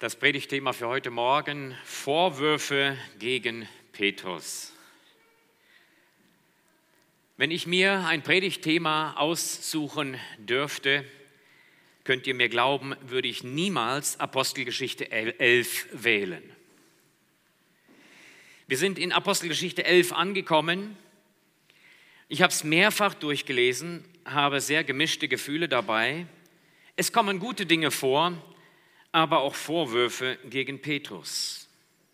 Das Predigtthema für heute Morgen: Vorwürfe gegen Petrus. Wenn ich mir ein Predigtthema aussuchen dürfte, könnt ihr mir glauben, würde ich niemals Apostelgeschichte 11 wählen. Wir sind in Apostelgeschichte 11 angekommen. Ich habe es mehrfach durchgelesen, habe sehr gemischte Gefühle dabei. Es kommen gute Dinge vor, aber auch Vorwürfe gegen Petrus.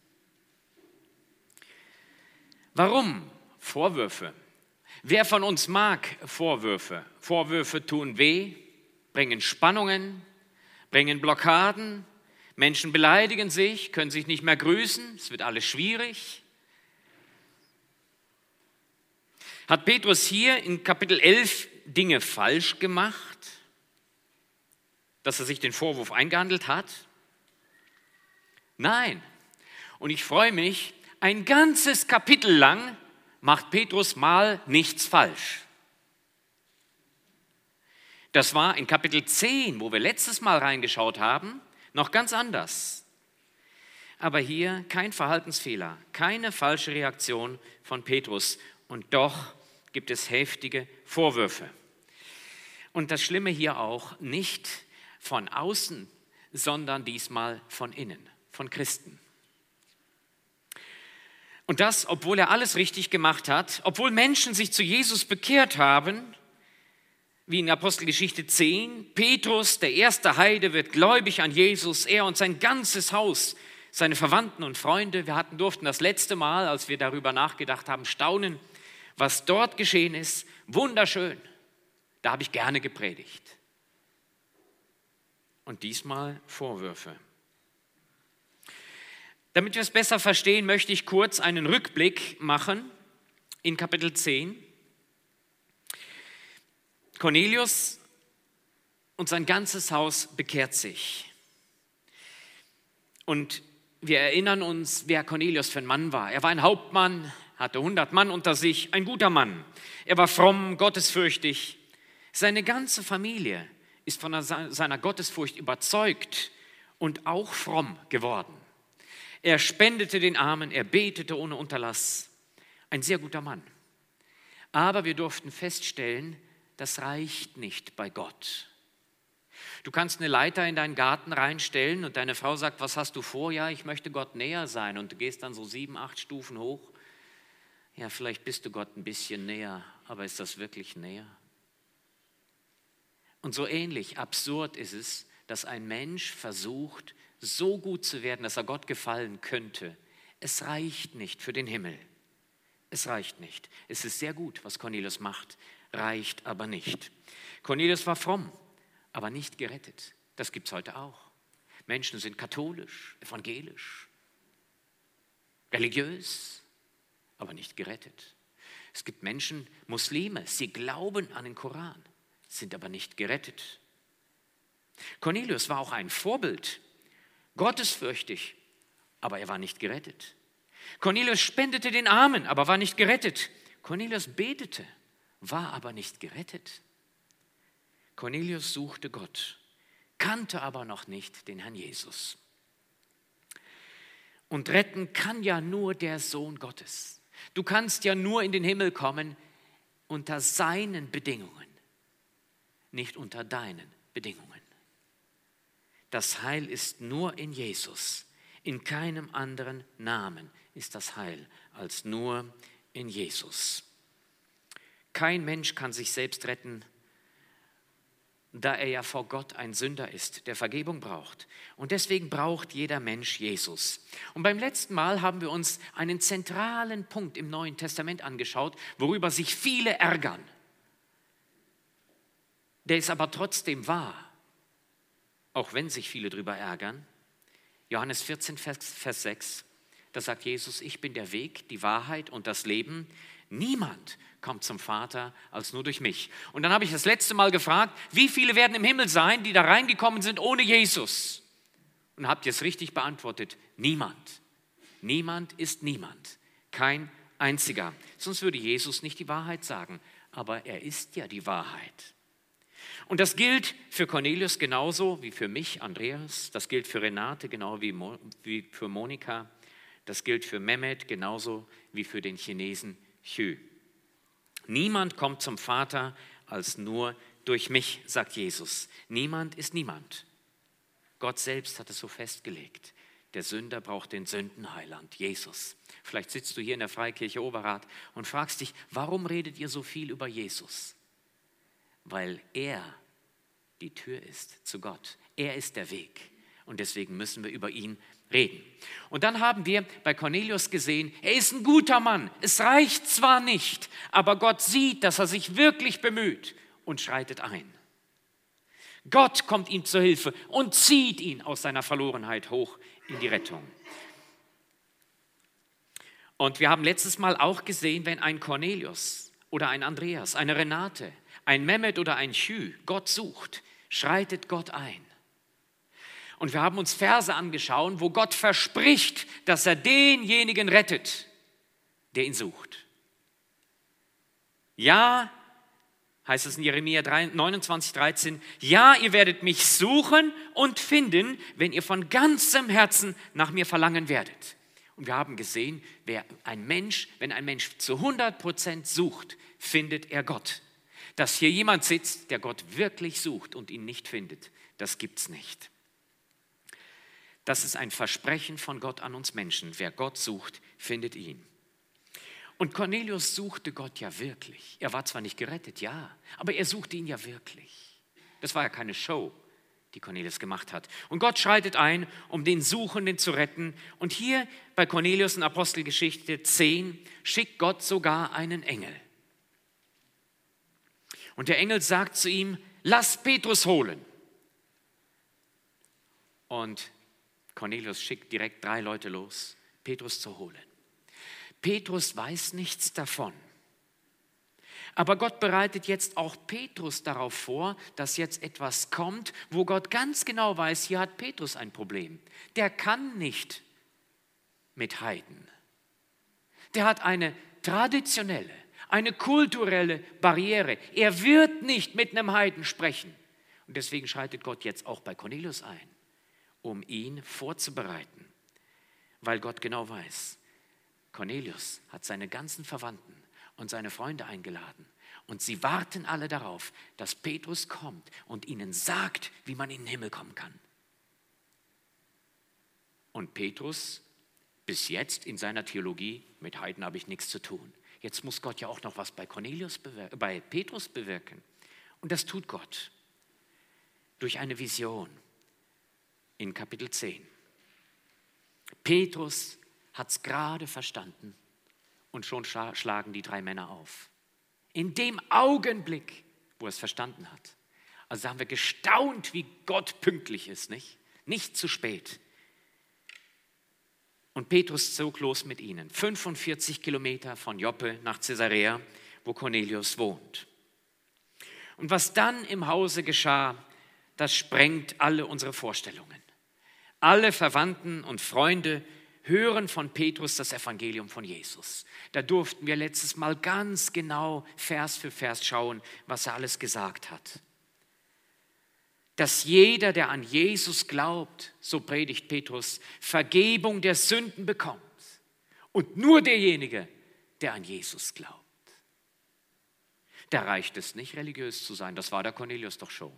Warum Vorwürfe? Wer von uns mag Vorwürfe? Vorwürfe tun weh, bringen Spannungen, bringen Blockaden. Menschen beleidigen sich, können sich nicht mehr grüßen, es wird alles schwierig. Hat Petrus hier in Kapitel 11 Dinge falsch gemacht, dass er sich den Vorwurf eingehandelt hat? Nein. Und ich freue mich, ein ganzes Kapitel lang macht Petrus mal nichts falsch. Das war in Kapitel 10, wo wir letztes Mal reingeschaut haben, noch ganz anders. Aber hier kein Verhaltensfehler, keine falsche Reaktion von Petrus. Und doch gibt es heftige Vorwürfe. Und das Schlimme hier auch, nicht von außen, sondern diesmal von innen, von Christen. Und das, obwohl er alles richtig gemacht hat, obwohl Menschen sich zu Jesus bekehrt haben, wie in Apostelgeschichte 10, Petrus, der erste Heide, wird gläubig an Jesus, er und sein ganzes Haus, seine Verwandten und Freunde. Wir durften das letzte Mal, als wir darüber nachgedacht haben, staunen, was dort geschehen ist. Wunderschön, da habe ich gerne gepredigt. Und diesmal Vorwürfe. Damit wir es besser verstehen, möchte ich kurz einen Rückblick machen in Kapitel 10. Cornelius und sein ganzes Haus bekehrt sich. Und wir erinnern uns, wer Cornelius für ein Mann war. Er war ein Hauptmann, hatte 100 Mann unter sich, ein guter Mann. Er war fromm, gottesfürchtig. Seine ganze Familie ist von seiner Gottesfurcht überzeugt und auch fromm geworden. Er spendete den Armen, er betete ohne Unterlass. Ein sehr guter Mann. Aber wir durften feststellen, das reicht nicht bei Gott. Du kannst eine Leiter in deinen Garten reinstellen und deine Frau sagt, was hast du vor? Ja, ich möchte Gott näher sein. Und du gehst dann so 7, 8 Stufen hoch. Ja, vielleicht bist du Gott ein bisschen näher, aber ist das wirklich näher? Und so ähnlich absurd ist es, dass ein Mensch versucht, so gut zu werden, dass er Gott gefallen könnte. Es reicht nicht für den Himmel. Es reicht nicht. Es ist sehr gut, was Cornelius macht, reicht aber nicht. Cornelius war fromm, aber nicht gerettet. Das gibt es heute auch. Menschen sind katholisch, evangelisch, religiös, aber nicht gerettet. Es gibt Menschen, Muslime, sie glauben an den Koran, sind aber nicht gerettet. Cornelius war auch ein Vorbild, gottesfürchtig, aber er war nicht gerettet. Cornelius spendete den Armen, aber war nicht gerettet. Cornelius betete, war aber nicht gerettet. Cornelius suchte Gott, kannte aber noch nicht den Herrn Jesus. Und retten kann ja nur der Sohn Gottes. Du kannst ja nur in den Himmel kommen unter seinen Bedingungen, nicht unter deinen Bedingungen. Das Heil ist nur in Jesus. In keinem anderen Namen ist das Heil als nur in Jesus. Kein Mensch kann sich selbst retten, da er ja vor Gott ein Sünder ist, der Vergebung braucht. Und deswegen braucht jeder Mensch Jesus. Und beim letzten Mal haben wir uns einen zentralen Punkt im Neuen Testament angeschaut, worüber sich viele ärgern. Der ist aber trotzdem wahr, auch wenn sich viele darüber ärgern. Johannes 14, Vers 6, da sagt Jesus, ich bin der Weg, die Wahrheit und das Leben. Niemand kommt zum Vater als nur durch mich. Und dann habe ich das letzte Mal gefragt, wie viele werden im Himmel sein, die da reingekommen sind ohne Jesus? Und habt ihr es richtig beantwortet? Niemand. Niemand ist niemand. Kein einziger. Sonst würde Jesus nicht die Wahrheit sagen. Aber er ist ja die Wahrheit. Und das gilt für Cornelius genauso wie für mich, Andreas. Das gilt für Renate genau wie für Monika. Das gilt für Mehmet genauso wie für den Chinesen Xu. Niemand kommt zum Vater als nur durch mich, sagt Jesus. Niemand ist niemand. Gott selbst hat es so festgelegt. Der Sünder braucht den Sündenheiland, Jesus. Vielleicht sitzt du hier in der Freikirche Overath und fragst dich, warum redet ihr so viel über Jesus? Weil er die Tür ist zu Gott. Er ist der Weg. Und deswegen müssen wir über ihn reden. Und dann haben wir bei Cornelius gesehen, er ist ein guter Mann. Es reicht zwar nicht, aber Gott sieht, dass er sich wirklich bemüht und schreitet ein. Gott kommt ihm zur Hilfe und zieht ihn aus seiner Verlorenheit hoch in die Rettung. Und wir haben letztes Mal auch gesehen, wenn ein Cornelius oder ein Andreas, eine Renate, ein Mehmet oder ein Xu Gott sucht, schreitet Gott ein. Und wir haben uns Verse angeschaut, wo Gott verspricht, dass er denjenigen rettet, der ihn sucht. Ja, heißt es in Jeremia 29,13, ja, ihr werdet mich suchen und finden, wenn ihr von ganzem Herzen nach mir verlangen werdet. Und wir haben gesehen, wenn ein Mensch zu 100% sucht, findet er Gott. Dass hier jemand sitzt, der Gott wirklich sucht und ihn nicht findet, das gibt's nicht. Das ist ein Versprechen von Gott an uns Menschen. Wer Gott sucht, findet ihn. Und Cornelius suchte Gott ja wirklich. Er war zwar nicht gerettet, ja, aber er suchte ihn ja wirklich. Das war ja keine Show, die Cornelius gemacht hat. Und Gott schreitet ein, um den Suchenden zu retten. Und hier bei Cornelius in Apostelgeschichte 10 schickt Gott sogar einen Engel. Und der Engel sagt zu ihm, lass Petrus holen. Und Cornelius schickt direkt 3 Leute los, Petrus zu holen. Petrus weiß nichts davon. Aber Gott bereitet jetzt auch Petrus darauf vor, dass jetzt etwas kommt, wo Gott ganz genau weiß, hier hat Petrus ein Problem. Der kann nicht mit Heiden. Der hat eine traditionelle, eine kulturelle Barriere. Er wird nicht mit einem Heiden sprechen. Und deswegen schreitet Gott jetzt auch bei Cornelius ein, um ihn vorzubereiten, weil Gott genau weiß, Cornelius hat seine ganzen Verwandten und seine Freunde eingeladen und sie warten alle darauf, dass Petrus kommt und ihnen sagt, wie man in den Himmel kommen kann. Und Petrus, bis jetzt in seiner Theologie, mit Heiden habe ich nichts zu tun. Jetzt muss Gott ja auch noch was bei Petrus bewirken. Und das tut Gott durch eine Vision in Kapitel 10. Petrus hat es gerade verstanden und schon schlagen die 3 Männer auf. In dem Augenblick, wo er es verstanden hat. Also haben wir gestaunt, wie Gott pünktlich ist, nicht? Nicht zu spät. Und Petrus zog los mit ihnen, 45 Kilometer von Joppe nach Caesarea, wo Cornelius wohnt. Und was dann im Hause geschah, das sprengt alle unsere Vorstellungen. Alle Verwandten und Freunde hören von Petrus das Evangelium von Jesus. Da durften wir letztes Mal ganz genau Vers für Vers schauen, was er alles gesagt hat. Dass jeder, der an Jesus glaubt, so predigt Petrus, Vergebung der Sünden bekommt. Und nur derjenige, der an Jesus glaubt. Da reicht es nicht, religiös zu sein. Das war der Cornelius doch schon.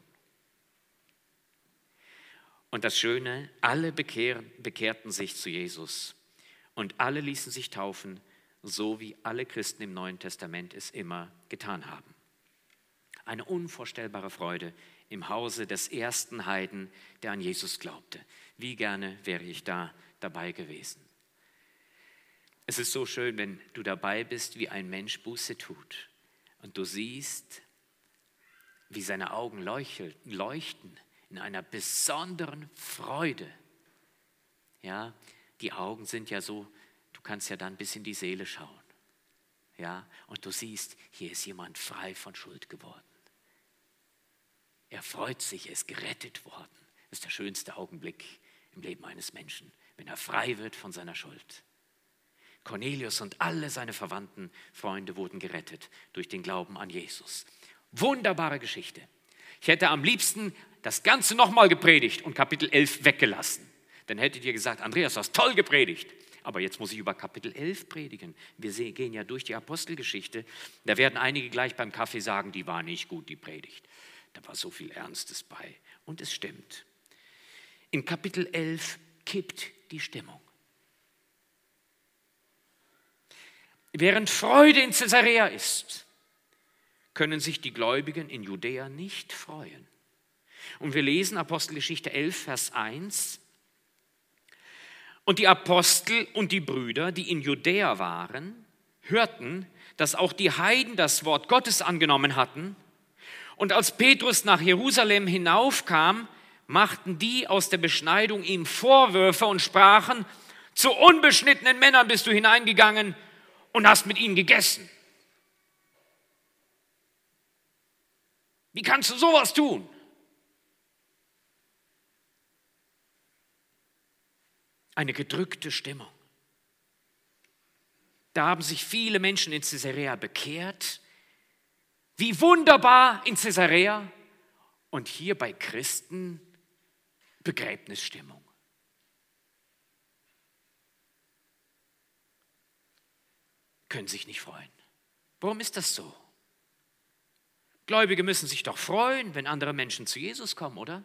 Und das Schöne, alle bekehrten sich zu Jesus und alle ließen sich taufen, so wie alle Christen im Neuen Testament es immer getan haben. Eine unvorstellbare Freude im Hause des ersten Heiden, der an Jesus glaubte. Wie gerne wäre ich da dabei gewesen. Es ist so schön, wenn du dabei bist, wie ein Mensch Buße tut und du siehst, wie seine Augen leuchten in einer besonderen Freude. Ja, die Augen sind ja so, du kannst ja dann bis in die Seele schauen. Ja, und du siehst, hier ist jemand frei von Schuld geworden. Er freut sich, er ist gerettet worden. Das ist der schönste Augenblick im Leben eines Menschen, wenn er frei wird von seiner Schuld. Cornelius und alle seine Verwandten, Freunde wurden gerettet durch den Glauben an Jesus. Wunderbare Geschichte. Ich hätte am liebsten das Ganze nochmal gepredigt und Kapitel 11 weggelassen. Dann hättet ihr gesagt, Andreas, du hast toll gepredigt. Aber jetzt muss ich über Kapitel 11 predigen. Wir gehen ja durch die Apostelgeschichte. Da werden einige gleich beim Kaffee sagen, die war nicht gut, die Predigt. Da war so viel Ernstes bei. Und es stimmt. In Kapitel 11 kippt die Stimmung. Während Freude in Caesarea ist, können sich die Gläubigen in Judäa nicht freuen. Und wir lesen Apostelgeschichte 11, Vers 1. Und die Apostel und die Brüder, die in Judäa waren, hörten, dass auch die Heiden das Wort Gottes angenommen hatten. Und als Petrus nach Jerusalem hinaufkam, machten die aus der Beschneidung ihm Vorwürfe und sprachen, zu unbeschnittenen Männern bist du hineingegangen und hast mit ihnen gegessen. Wie kannst du sowas tun? Eine gedrückte Stimmung. Da haben sich viele Menschen in Caesarea bekehrt. Wie wunderbar in Caesarea. Und hier bei Christen Begräbnisstimmung. Können sich nicht freuen. Warum ist das so? Gläubige müssen sich doch freuen, wenn andere Menschen zu Jesus kommen, oder?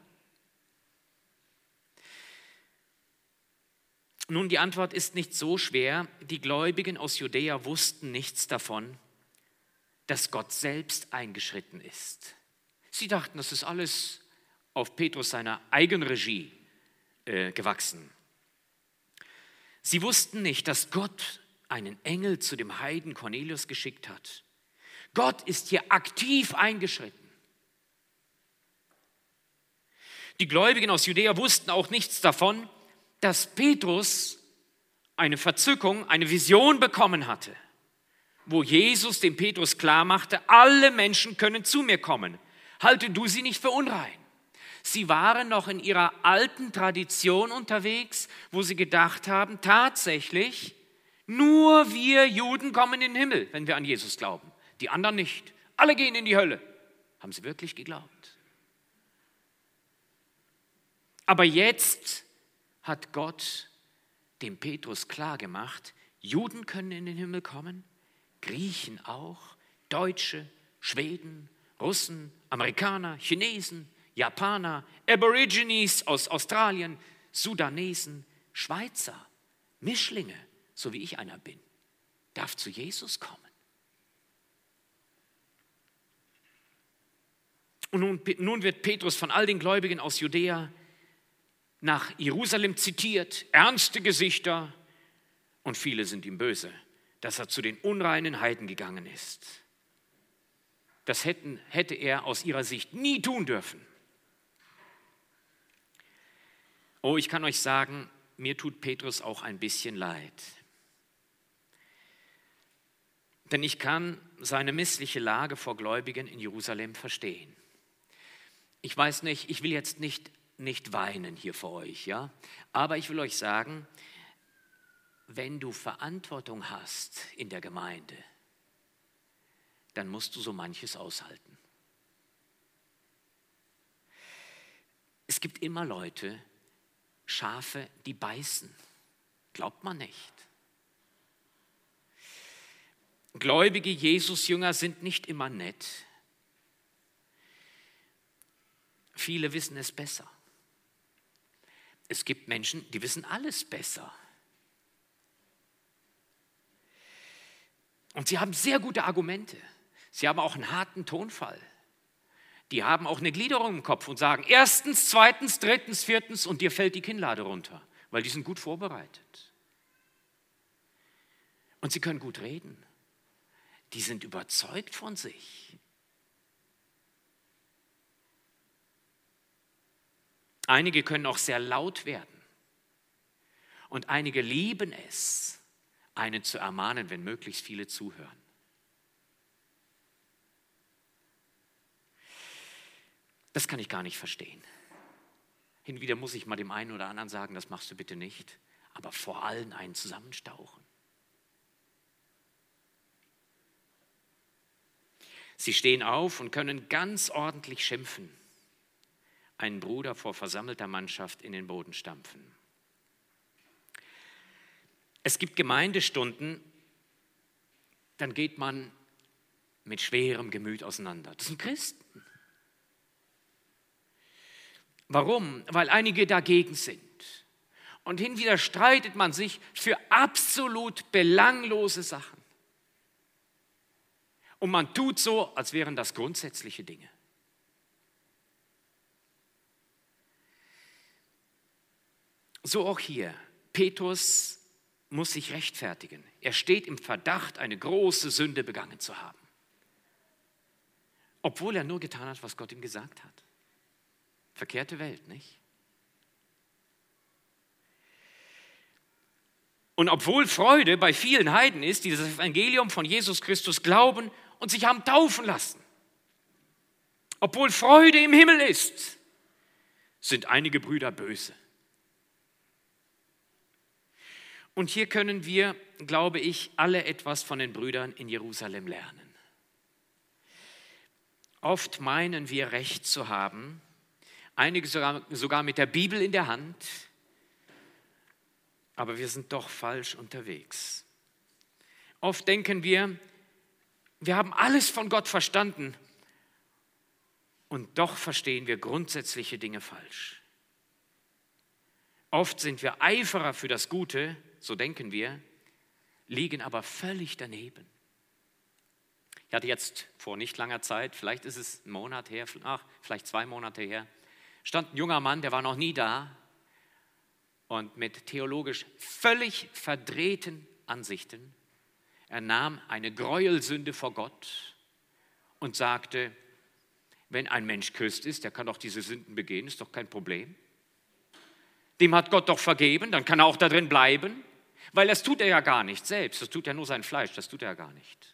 Nun, die Antwort ist nicht so schwer. Die Gläubigen aus Judäa wussten nichts davon, dass Gott selbst eingeschritten ist. Sie dachten, das ist alles auf Petrus seiner Eigenregie gewachsen. Sie wussten nicht, dass Gott einen Engel zu dem Heiden Cornelius geschickt hat. Gott ist hier aktiv eingeschritten. Die Gläubigen aus Judäa wussten auch nichts davon, dass Petrus eine Verzückung, eine Vision bekommen hatte, wo Jesus dem Petrus klar machte, alle Menschen können zu mir kommen. Halte du sie nicht für unrein. Sie waren noch in ihrer alten Tradition unterwegs, wo sie gedacht haben, tatsächlich, nur wir Juden kommen in den Himmel, wenn wir an Jesus glauben. Die anderen nicht. Alle gehen in die Hölle. Haben sie wirklich geglaubt? Aber jetzt hat Gott dem Petrus klargemacht, Juden können in den Himmel kommen, Griechen auch, Deutsche, Schweden, Russen, Amerikaner, Chinesen, Japaner, Aborigines aus Australien, Sudanesen, Schweizer, Mischlinge, so wie ich einer bin, darf zu Jesus kommen. Und nun wird Petrus von all den Gläubigen aus Judäa nach Jerusalem zitiert, ernste Gesichter, und viele sind ihm böse, dass er zu den unreinen Heiden gegangen ist. Das hätte er aus ihrer Sicht nie tun dürfen. Oh, ich kann euch sagen, mir tut Petrus auch ein bisschen leid. Denn ich kann seine missliche Lage vor Gläubigen in Jerusalem verstehen. Ich weiß nicht, ich will jetzt nicht weinen hier vor euch, ja? Aber ich will euch sagen, wenn du Verantwortung hast in der Gemeinde, dann musst du so manches aushalten. Es gibt immer Leute, Schafe, die beißen. Glaubt man nicht. Gläubige Jesus-Jünger sind nicht immer nett. Viele wissen es besser. Es gibt Menschen, die wissen alles besser. Und sie haben sehr gute Argumente. Sie haben auch einen harten Tonfall. Die haben auch eine Gliederung im Kopf und sagen, erstens, zweitens, drittens, viertens, und dir fällt die Kinnlade runter, weil die sind gut vorbereitet. Und sie können gut reden. Die sind überzeugt von sich. Einige können auch sehr laut werden. Und einige lieben es, einen zu ermahnen, wenn möglichst viele zuhören. Das kann ich gar nicht verstehen. Hin und wieder muss ich mal dem einen oder anderen sagen, das machst du bitte nicht, aber vor allem einen zusammenstauchen. Sie stehen auf und können ganz ordentlich schimpfen. einen Bruder vor versammelter Mannschaft in den Boden stampfen. Es gibt Gemeindestunden, dann geht man mit schwerem Gemüt auseinander. Das sind Christen. Warum? Weil einige dagegen sind. Und hin und wieder streitet man sich für absolut belanglose Sachen. Und man tut so, als wären das grundsätzliche Dinge. So auch hier. Petrus muss sich rechtfertigen. Er steht im Verdacht, eine große Sünde begangen zu haben. Obwohl er nur getan hat, was Gott ihm gesagt hat. Verkehrte Welt, nicht? Und obwohl Freude bei vielen Heiden ist, die das Evangelium von Jesus Christus glauben und sich haben taufen lassen, obwohl Freude im Himmel ist, sind einige Brüder böse. Und hier können wir, glaube ich, alle etwas von den Brüdern in Jerusalem lernen. Oft meinen wir Recht zu haben, einige sogar mit der Bibel in der Hand, aber wir sind doch falsch unterwegs. Oft denken wir haben alles von Gott verstanden und doch verstehen wir grundsätzliche Dinge falsch. Oft sind wir Eiferer für das Gute, so denken wir, liegen aber völlig daneben. Ich hatte jetzt vor nicht langer Zeit, vielleicht ist es ein Monat her, vielleicht 2 Monate her, stand ein junger Mann, der war noch nie da und mit theologisch völlig verdrehten Ansichten. Er nahm eine Gräuelsünde vor Gott und sagte, wenn ein Mensch Christ ist, der kann doch diese Sünden begehen, ist doch kein Problem. Dem hat Gott doch vergeben, dann kann er auch da drin bleiben, weil das tut er ja gar nicht selbst, das tut ja nur sein Fleisch, das tut er ja gar nicht.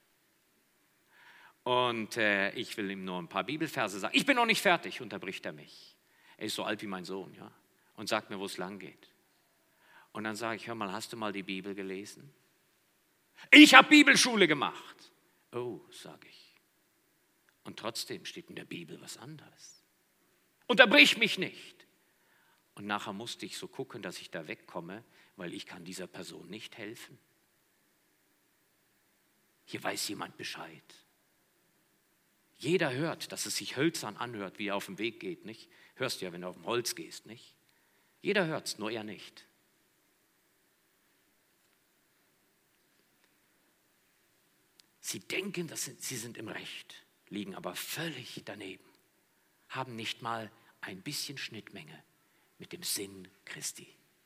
Und ich will ihm nur ein paar Bibelverse sagen. Ich bin noch nicht fertig, unterbricht er mich. Er ist so alt wie mein Sohn, ja, und sagt mir, wo es lang geht. Und dann sage ich, hör mal, hast du mal die Bibel gelesen? Ich habe Bibelschule gemacht. Oh, sage ich. Und trotzdem steht in der Bibel was anderes. Unterbrich mich nicht. Und nachher musste ich so gucken, dass ich da wegkomme, weil ich kann dieser Person nicht helfen. Hier weiß jemand Bescheid. Jeder hört, dass es sich hölzern anhört, wie er auf dem Weg geht, nicht? Hörst du ja, wenn du auf dem Holz gehst, nicht? Jeder hört es, nur er nicht. Sie denken, sie sind im Recht, liegen aber völlig daneben, haben nicht mal ein bisschen Schnittmenge mit dem Sinn Christi.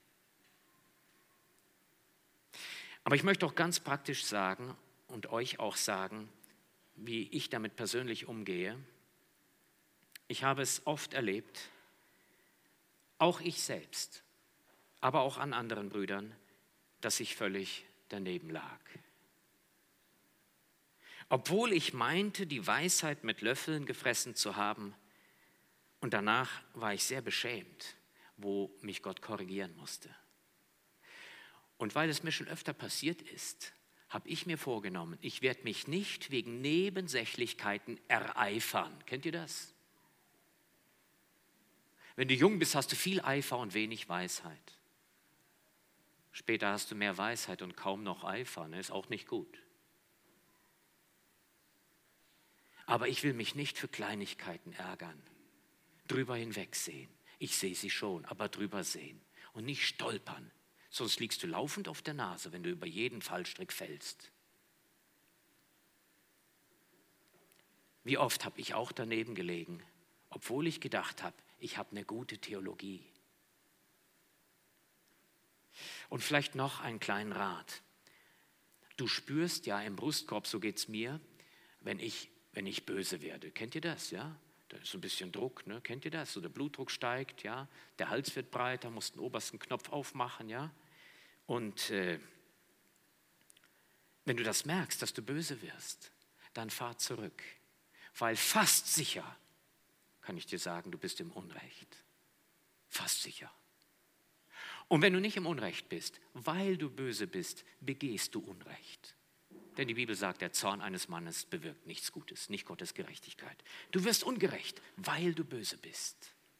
Aber ich möchte auch ganz praktisch sagen und euch auch sagen, wie ich damit persönlich umgehe. Ich habe es oft erlebt, auch ich selbst, aber auch an anderen Brüdern, dass ich völlig daneben lag. Obwohl ich meinte, die Weisheit mit Löffeln gefressen zu haben, und danach war ich sehr beschämt, wo mich Gott korrigieren musste. Und weil es mir schon öfter passiert ist, habe ich mir vorgenommen, ich werde mich nicht wegen Nebensächlichkeiten ereifern. Kennt ihr das? Wenn du jung bist, hast du viel Eifer und wenig Weisheit. Später hast du mehr Weisheit und kaum noch Eifer, ne? Ist auch nicht gut. Aber ich will mich nicht für Kleinigkeiten ärgern, drüber hinwegsehen. Ich sehe sie schon, aber drüber sehen und nicht stolpern. Sonst liegst du laufend auf der Nase, wenn du über jeden Fallstrick fällst. Wie oft habe ich auch daneben gelegen, obwohl ich gedacht habe, ich habe eine gute Theologie. Und vielleicht noch einen kleinen Rat. Du spürst ja im Brustkorb, so geht es mir, wenn ich böse werde. Kennt ihr das, ja? Da ist so ein bisschen Druck, ne? Kennt ihr das? So der Blutdruck steigt, ja? Der Hals wird breiter, musst den obersten Knopf aufmachen, ja? Und wenn du das merkst, dass du böse wirst, dann fahr zurück. Weil fast sicher, kann ich dir sagen, du bist im Unrecht. Fast sicher. Und wenn du nicht im Unrecht bist, weil du böse bist, begehst du Unrecht. Denn die Bibel sagt, der Zorn eines Mannes bewirkt nichts Gutes, nicht Gottes Gerechtigkeit. Du wirst ungerecht, weil du böse bist.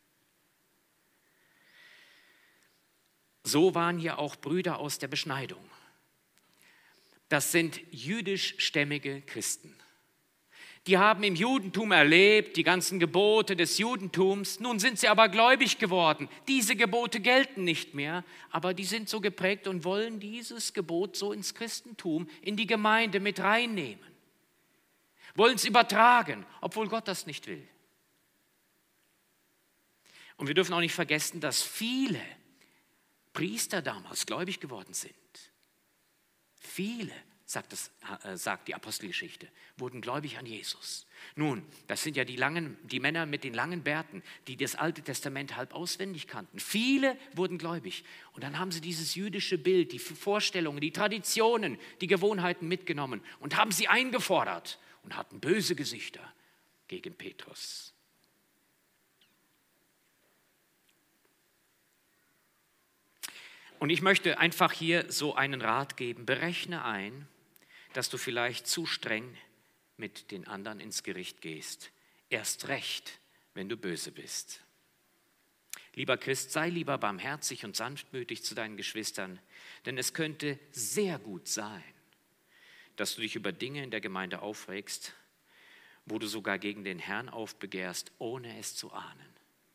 So waren hier auch Brüder aus der Beschneidung. Das sind jüdischstämmige Christen. Die haben im Judentum erlebt, die ganzen Gebote des Judentums. Nun sind sie aber gläubig geworden. Diese Gebote gelten nicht mehr, aber die sind so geprägt und wollen dieses Gebot so ins Christentum, in die Gemeinde mit reinnehmen. Wollen es übertragen, obwohl Gott das nicht will. Und wir dürfen auch nicht vergessen, dass viele Priester damals gläubig geworden sind. Viele, sagt die Apostelgeschichte, wurden gläubig an Jesus. Nun, das sind ja die Männer mit den langen Bärten, die das Alte Testament halb auswendig kannten. Viele wurden gläubig. Und dann haben sie dieses jüdische Bild, die Vorstellungen, die Traditionen, die Gewohnheiten mitgenommen und haben sie eingefordert und hatten böse Gesichter gegen Petrus. Und ich möchte einfach hier so einen Rat geben. Berechne ein, dass du vielleicht zu streng mit den anderen ins Gericht gehst. Erst recht, wenn du böse bist. Lieber Christ, sei lieber barmherzig und sanftmütig zu deinen Geschwistern, denn es könnte sehr gut sein, dass du dich über Dinge in der Gemeinde aufregst, wo du sogar gegen den Herrn aufbegehrst, ohne es zu ahnen.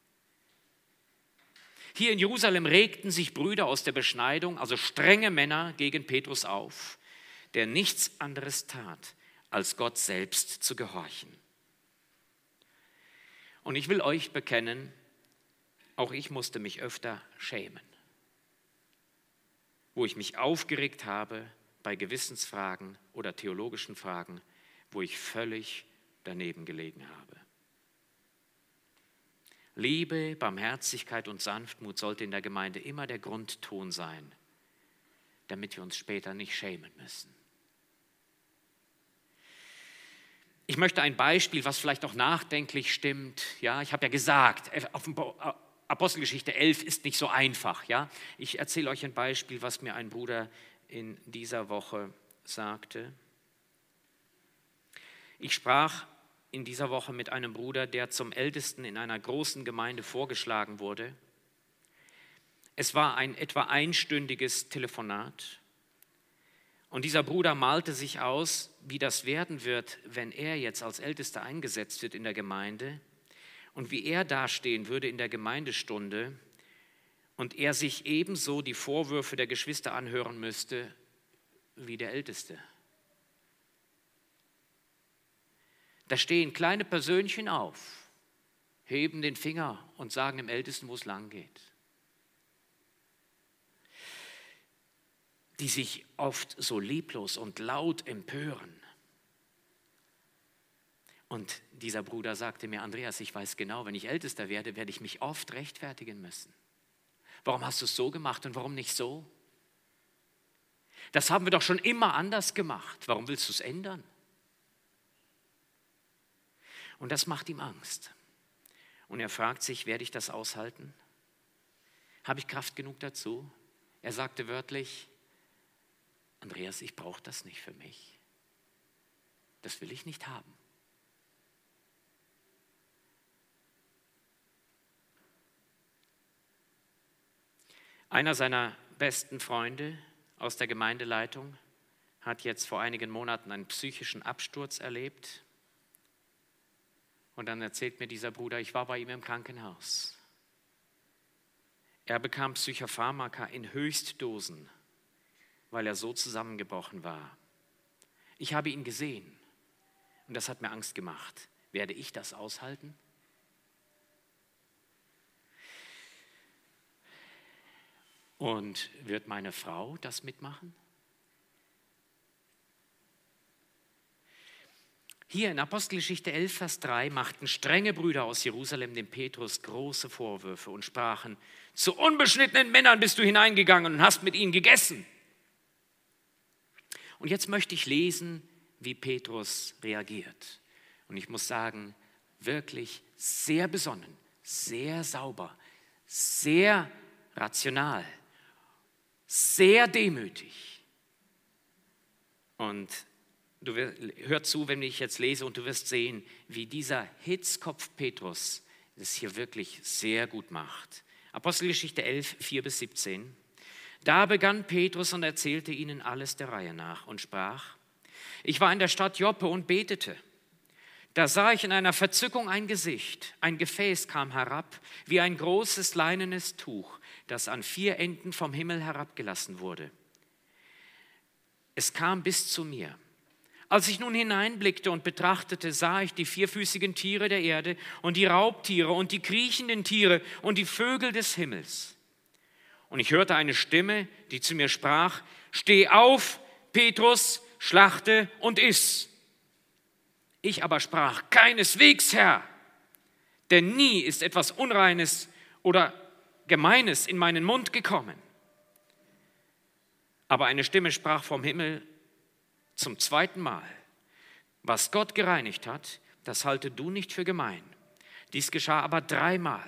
Hier in Jerusalem regten sich Brüder aus der Beschneidung, also strenge Männer, gegen Petrus auf, der nichts anderes tat, als Gott selbst zu gehorchen. Und ich will euch bekennen, auch ich musste mich öfter schämen, wo ich mich aufgeregt habe bei Gewissensfragen oder theologischen Fragen, wo ich völlig daneben gelegen habe. Liebe, Barmherzigkeit und Sanftmut sollte in der Gemeinde immer der Grundton sein, damit wir uns später nicht schämen müssen. Ich möchte ein Beispiel, was vielleicht auch nachdenklich stimmt. Ja, ich habe ja gesagt, Apostelgeschichte 11 ist nicht so einfach. Ja? Ich erzähle euch ein Beispiel, was mir ein Bruder in dieser Woche sagte. Ich sprach in dieser Woche mit einem Bruder, der zum Ältesten in einer großen Gemeinde vorgeschlagen wurde. Es war ein etwa einstündiges Telefonat. Und dieser Bruder malte sich aus, wie das werden wird, wenn er jetzt als Ältester eingesetzt wird in der Gemeinde und wie er dastehen würde in der Gemeindestunde und er sich ebenso die Vorwürfe der Geschwister anhören müsste wie der Älteste. Da stehen kleine Persönchen auf, heben den Finger und sagen dem Ältesten, wo es lang geht. Die sich oft so lieblos und laut empören. Und dieser Bruder sagte mir, Andreas, ich weiß genau, wenn ich Ältester werde, werde ich mich oft rechtfertigen müssen. Warum hast du es so gemacht und warum nicht so? Das haben wir doch schon immer anders gemacht. Warum willst du es ändern? Und das macht ihm Angst. Und er fragt sich, werde ich das aushalten? Habe ich Kraft genug dazu? Er sagte wörtlich, Andreas, ich brauche das nicht für mich. Das will ich nicht haben. Einer seiner besten Freunde aus der Gemeindeleitung hat jetzt vor einigen Monaten einen psychischen Absturz erlebt. Und dann erzählt mir dieser Bruder, ich war bei ihm im Krankenhaus. Er bekam Psychopharmaka in Höchstdosen, weil er so zusammengebrochen war. Ich habe ihn gesehen und das hat mir Angst gemacht. Werde ich das aushalten? Und wird meine Frau das mitmachen? Hier in Apostelgeschichte 11, Vers 3 machten strenge Brüder aus Jerusalem dem Petrus große Vorwürfe und sprachen, zu unbeschnittenen Männern bist du hineingegangen und hast mit ihnen gegessen. Und jetzt möchte ich lesen, wie Petrus reagiert. Und ich muss sagen, wirklich sehr besonnen, sehr sauber, sehr rational, sehr demütig. Und hör zu, wenn ich jetzt lese und du wirst sehen, wie dieser Hitzkopf Petrus es hier wirklich sehr gut macht. Apostelgeschichte 11, 4-17. Da begann Petrus und erzählte ihnen alles der Reihe nach und sprach: Ich war in der Stadt Joppe und betete. Da sah ich in einer Verzückung ein Gesicht. Ein Gefäß kam herab, wie ein großes leinenes Tuch, das an 4 Enden vom Himmel herabgelassen wurde. Es kam bis zu mir. Als ich nun hineinblickte und betrachtete, sah ich die 4füßigen Tiere der Erde und die Raubtiere und die kriechenden Tiere und die Vögel des Himmels. Und ich hörte eine Stimme, die zu mir sprach: Steh auf, Petrus, schlachte und iss. Ich aber sprach: Keineswegs, Herr, denn nie ist etwas Unreines oder Gemeines in meinen Mund gekommen. Aber eine Stimme sprach vom Himmel zum 2. Mal: Was Gott gereinigt hat, das halte du nicht für gemein. Dies geschah aber 3 Mal.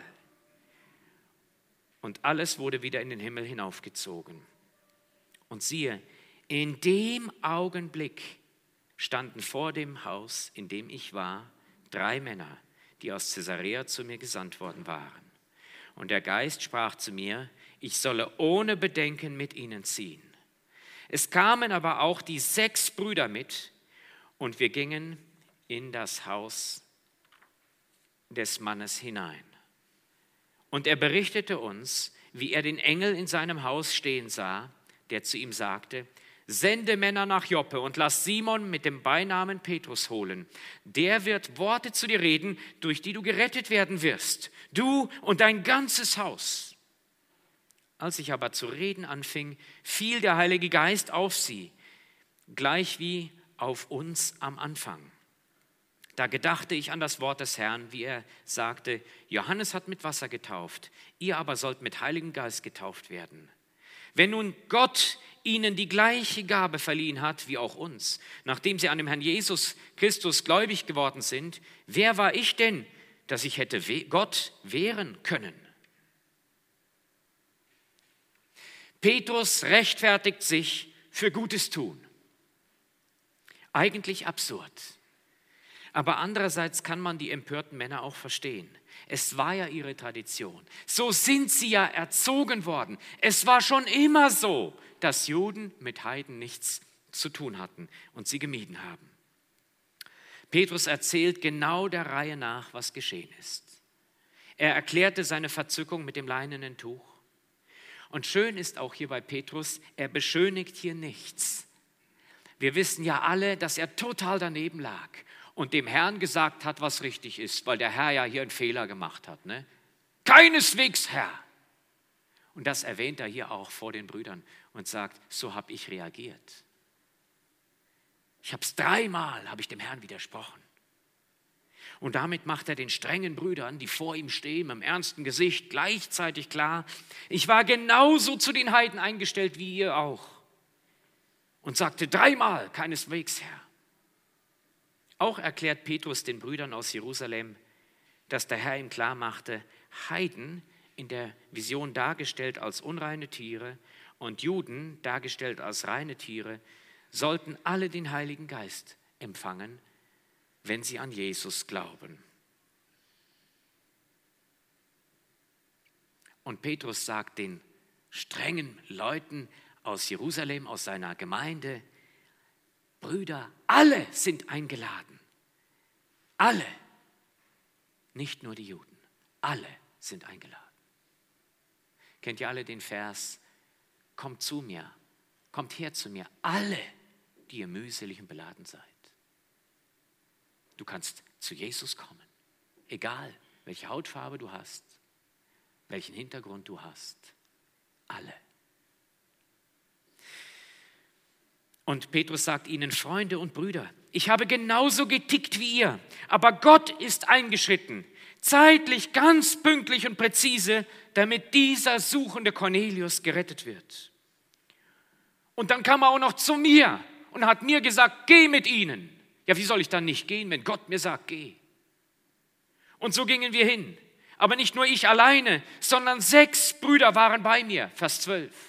Und alles wurde wieder in den Himmel hinaufgezogen. Und siehe, in dem Augenblick standen vor dem Haus, in dem ich war, 3 Männer, die aus Caesarea zu mir gesandt worden waren. Und der Geist sprach zu mir, ich solle ohne Bedenken mit ihnen ziehen. Es kamen aber auch die 6 Brüder mit, und wir gingen in das Haus des Mannes hinein. Und er berichtete uns, wie er den Engel in seinem Haus stehen sah, der zu ihm sagte: Sende Männer nach Joppe und lass Simon mit dem Beinamen Petrus holen. Der wird Worte zu dir reden, durch die du gerettet werden wirst, du und dein ganzes Haus. Als ich aber zu reden anfing, fiel der Heilige Geist auf sie, gleich wie auf uns am Anfang. Da gedachte ich an das Wort des Herrn, wie er sagte: Johannes hat mit Wasser getauft, ihr aber sollt mit Heiligem Geist getauft werden. Wenn nun Gott ihnen die gleiche Gabe verliehen hat wie auch uns, nachdem sie an dem Herrn Jesus Christus gläubig geworden sind, wer war ich denn, dass ich hätte Gott wehren können? Petrus rechtfertigt sich für Gutes tun. Eigentlich absurd. Aber andererseits kann man die empörten Männer auch verstehen. Es war ja ihre Tradition. So sind sie ja erzogen worden. Es war schon immer so, dass Juden mit Heiden nichts zu tun hatten und sie gemieden haben. Petrus erzählt genau der Reihe nach, was geschehen ist. Er erklärte seine Verzückung mit dem leinenen Tuch. Und schön ist auch hier bei Petrus, er beschönigt hier nichts. Wir wissen ja alle, dass er total daneben lag und dem Herrn gesagt hat, was richtig ist, weil der Herr ja hier einen Fehler gemacht hat. Ne? Keineswegs, Herr. Und das erwähnt er hier auch vor den Brüdern und sagt, so habe ich reagiert. Ich habe es 3 Mal, habe ich dem Herrn widersprochen. Und damit macht er den strengen Brüdern, die vor ihm stehen, mit dem ernsten Gesicht, gleichzeitig klar, ich war genauso zu den Heiden eingestellt wie ihr auch. Und sagte 3 Mal, keineswegs, Herr. Auch erklärt Petrus den Brüdern aus Jerusalem, dass der Herr ihm klar machte, Heiden, in der Vision dargestellt als unreine Tiere und Juden, dargestellt als reine Tiere, sollten alle den Heiligen Geist empfangen, wenn sie an Jesus glauben. Und Petrus sagt den strengen Leuten aus Jerusalem, aus seiner Gemeinde, Brüder, alle sind eingeladen. Alle. Nicht nur die Juden. Alle sind eingeladen. Kennt ihr alle den Vers? Kommt zu mir, kommt her zu mir, alle, die ihr mühselig und beladen seid. Du kannst zu Jesus kommen, egal welche Hautfarbe du hast, welchen Hintergrund du hast. Alle. Und Petrus sagt ihnen, Freunde und Brüder, ich habe genauso getickt wie ihr, aber Gott ist eingeschritten, zeitlich ganz pünktlich und präzise, damit dieser suchende Cornelius gerettet wird. Und dann kam er auch noch zu mir und hat mir gesagt, geh mit ihnen. Ja, wie soll ich dann nicht gehen, wenn Gott mir sagt, geh? Und so gingen wir hin. Aber nicht nur ich alleine, sondern 6 Brüder waren bei mir, Vers 12.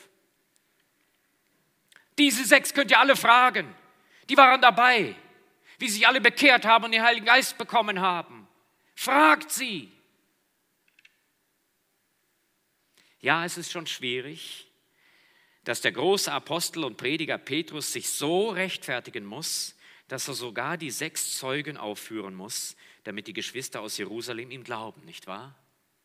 Diese 6 könnt ihr alle fragen. Die waren dabei, wie sich alle bekehrt haben und den Heiligen Geist bekommen haben. Fragt sie. Ja, es ist schon schwierig, dass der große Apostel und Prediger Petrus sich so rechtfertigen muss, dass er sogar die 6 Zeugen aufführen muss, damit die Geschwister aus Jerusalem ihm glauben, nicht wahr?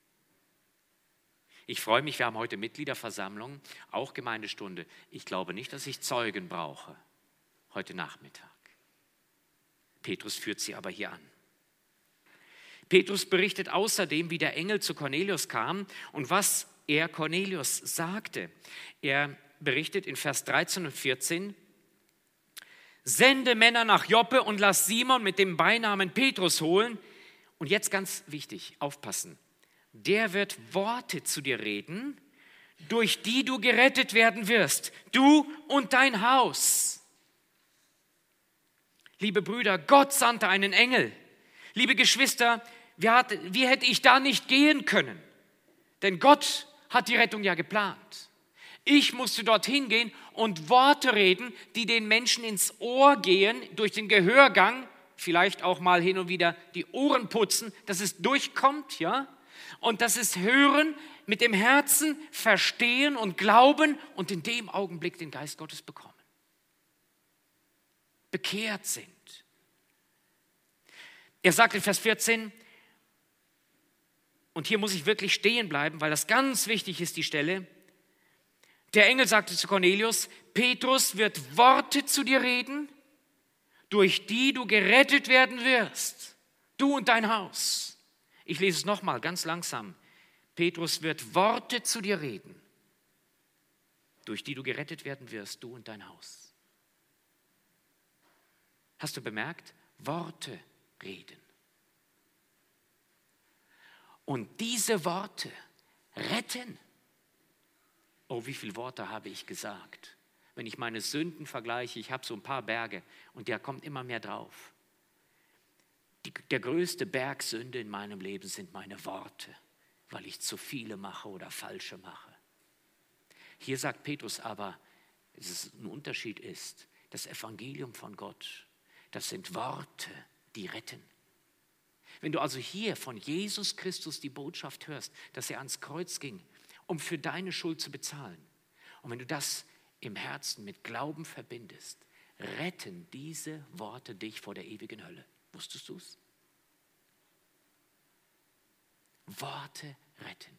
Ich freue mich, wir haben heute Mitgliederversammlung, auch Gemeindestunde. Ich glaube nicht, dass ich Zeugen brauche, heute Nachmittag. Petrus führt sie aber hier an. Petrus berichtet außerdem, wie der Engel zu Cornelius kam und was er Cornelius sagte. Er berichtet in Vers 13 und 14, sende Männer nach Joppe und lass Simon mit dem Beinamen Petrus holen. Und jetzt ganz wichtig, aufpassen. Der wird Worte zu dir reden, durch die du gerettet werden wirst, du und dein Haus. Liebe Brüder, Gott sandte einen Engel. Liebe Geschwister, wie hätte ich da nicht gehen können? Denn Gott hat die Rettung ja geplant. Ich musste dorthin gehen und Worte reden, die den Menschen ins Ohr gehen, durch den Gehörgang, vielleicht auch mal hin und wieder die Ohren putzen, dass es durchkommt, ja? Und dass es hören, mit dem Herzen verstehen und glauben und in dem Augenblick den Geist Gottes bekommen. Bekehrt sind. Er sagt in Vers 14, und hier muss ich wirklich stehen bleiben, weil das ganz wichtig ist, die Stelle. Der Engel sagte zu Cornelius, Petrus wird Worte zu dir reden, durch die du gerettet werden wirst, du und dein Haus. Ich lese es nochmal ganz langsam. Petrus wird Worte zu dir reden, durch die du gerettet werden wirst, du und dein Haus. Hast du bemerkt? Worte reden. Und diese Worte retten. Oh, wie viele Worte habe ich gesagt? Wenn ich meine Sünden vergleiche, ich habe so ein paar Berge und da kommt immer mehr drauf. Der größte Berg Sünde in meinem Leben sind meine Worte, weil ich zu viele mache oder falsche mache. Hier sagt Petrus aber, dass es ein Unterschied ist, das Evangelium von Gott, das sind Worte, die retten. Wenn du also hier von Jesus Christus die Botschaft hörst, dass er ans Kreuz ging, um für deine Schuld zu bezahlen, und wenn du das im Herzen mit Glauben verbindest, retten diese Worte dich vor der ewigen Hölle. Wusstest du es? Worte retten.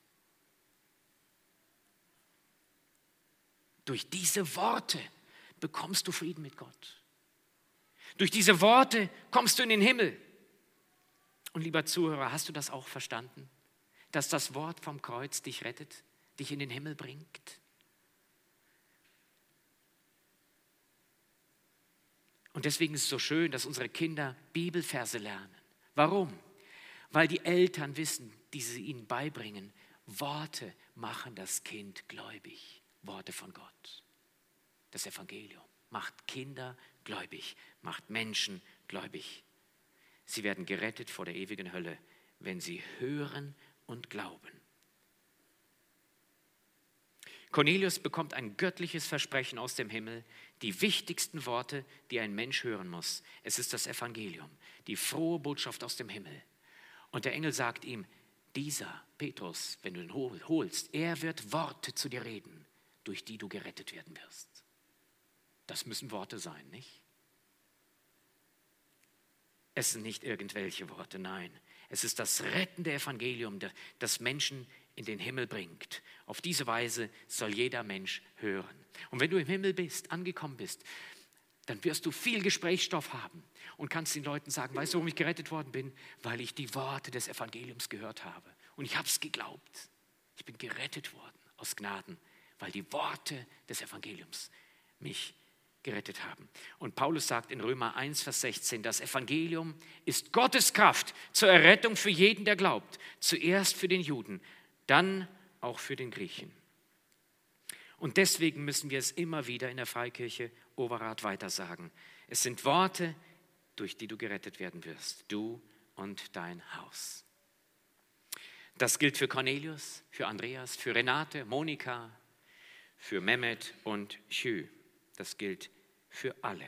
Durch diese Worte bekommst du Frieden mit Gott. Durch diese Worte kommst du in den Himmel. Und lieber Zuhörer, hast du das auch verstanden? Dass das Wort vom Kreuz dich rettet, dich in den Himmel bringt? Und deswegen ist es so schön, dass unsere Kinder Bibelverse lernen. Warum? Weil die Eltern wissen, die sie ihnen beibringen, Worte machen das Kind gläubig. Worte von Gott. Das Evangelium macht Kinder gläubig, macht Menschen gläubig. Sie werden gerettet vor der ewigen Hölle, wenn sie hören und glauben. Cornelius bekommt ein göttliches Versprechen aus dem Himmel, die wichtigsten Worte, die ein Mensch hören muss. Es ist das Evangelium, die frohe Botschaft aus dem Himmel. Und der Engel sagt ihm, dieser Petrus, wenn du ihn holst, er wird Worte zu dir reden, durch die du gerettet werden wirst. Das müssen Worte sein, nicht? Es sind nicht irgendwelche Worte, nein. Es ist das rettende Evangelium, das Menschen in den Himmel bringt. Auf diese Weise soll jeder Mensch hören. Und wenn du im Himmel bist, angekommen bist, dann wirst du viel Gesprächsstoff haben und kannst den Leuten sagen, weißt du, warum ich gerettet worden bin? Weil ich die Worte des Evangeliums gehört habe. Und ich habe es geglaubt. Ich bin gerettet worden aus Gnaden, weil die Worte des Evangeliums mich gerettet haben. Und Paulus sagt in Römer 1, Vers 16, das Evangelium ist Gottes Kraft zur Errettung für jeden, der glaubt. Zuerst für den Juden, dann auch für den Griechen. Und deswegen müssen wir es immer wieder in der Freikirche Overath weitersagen. Es sind Worte, durch die du gerettet werden wirst, du und dein Haus. Das gilt für Cornelius, für Andreas, für Renate, Monika, für Mehmet und Hü. Das gilt für alle.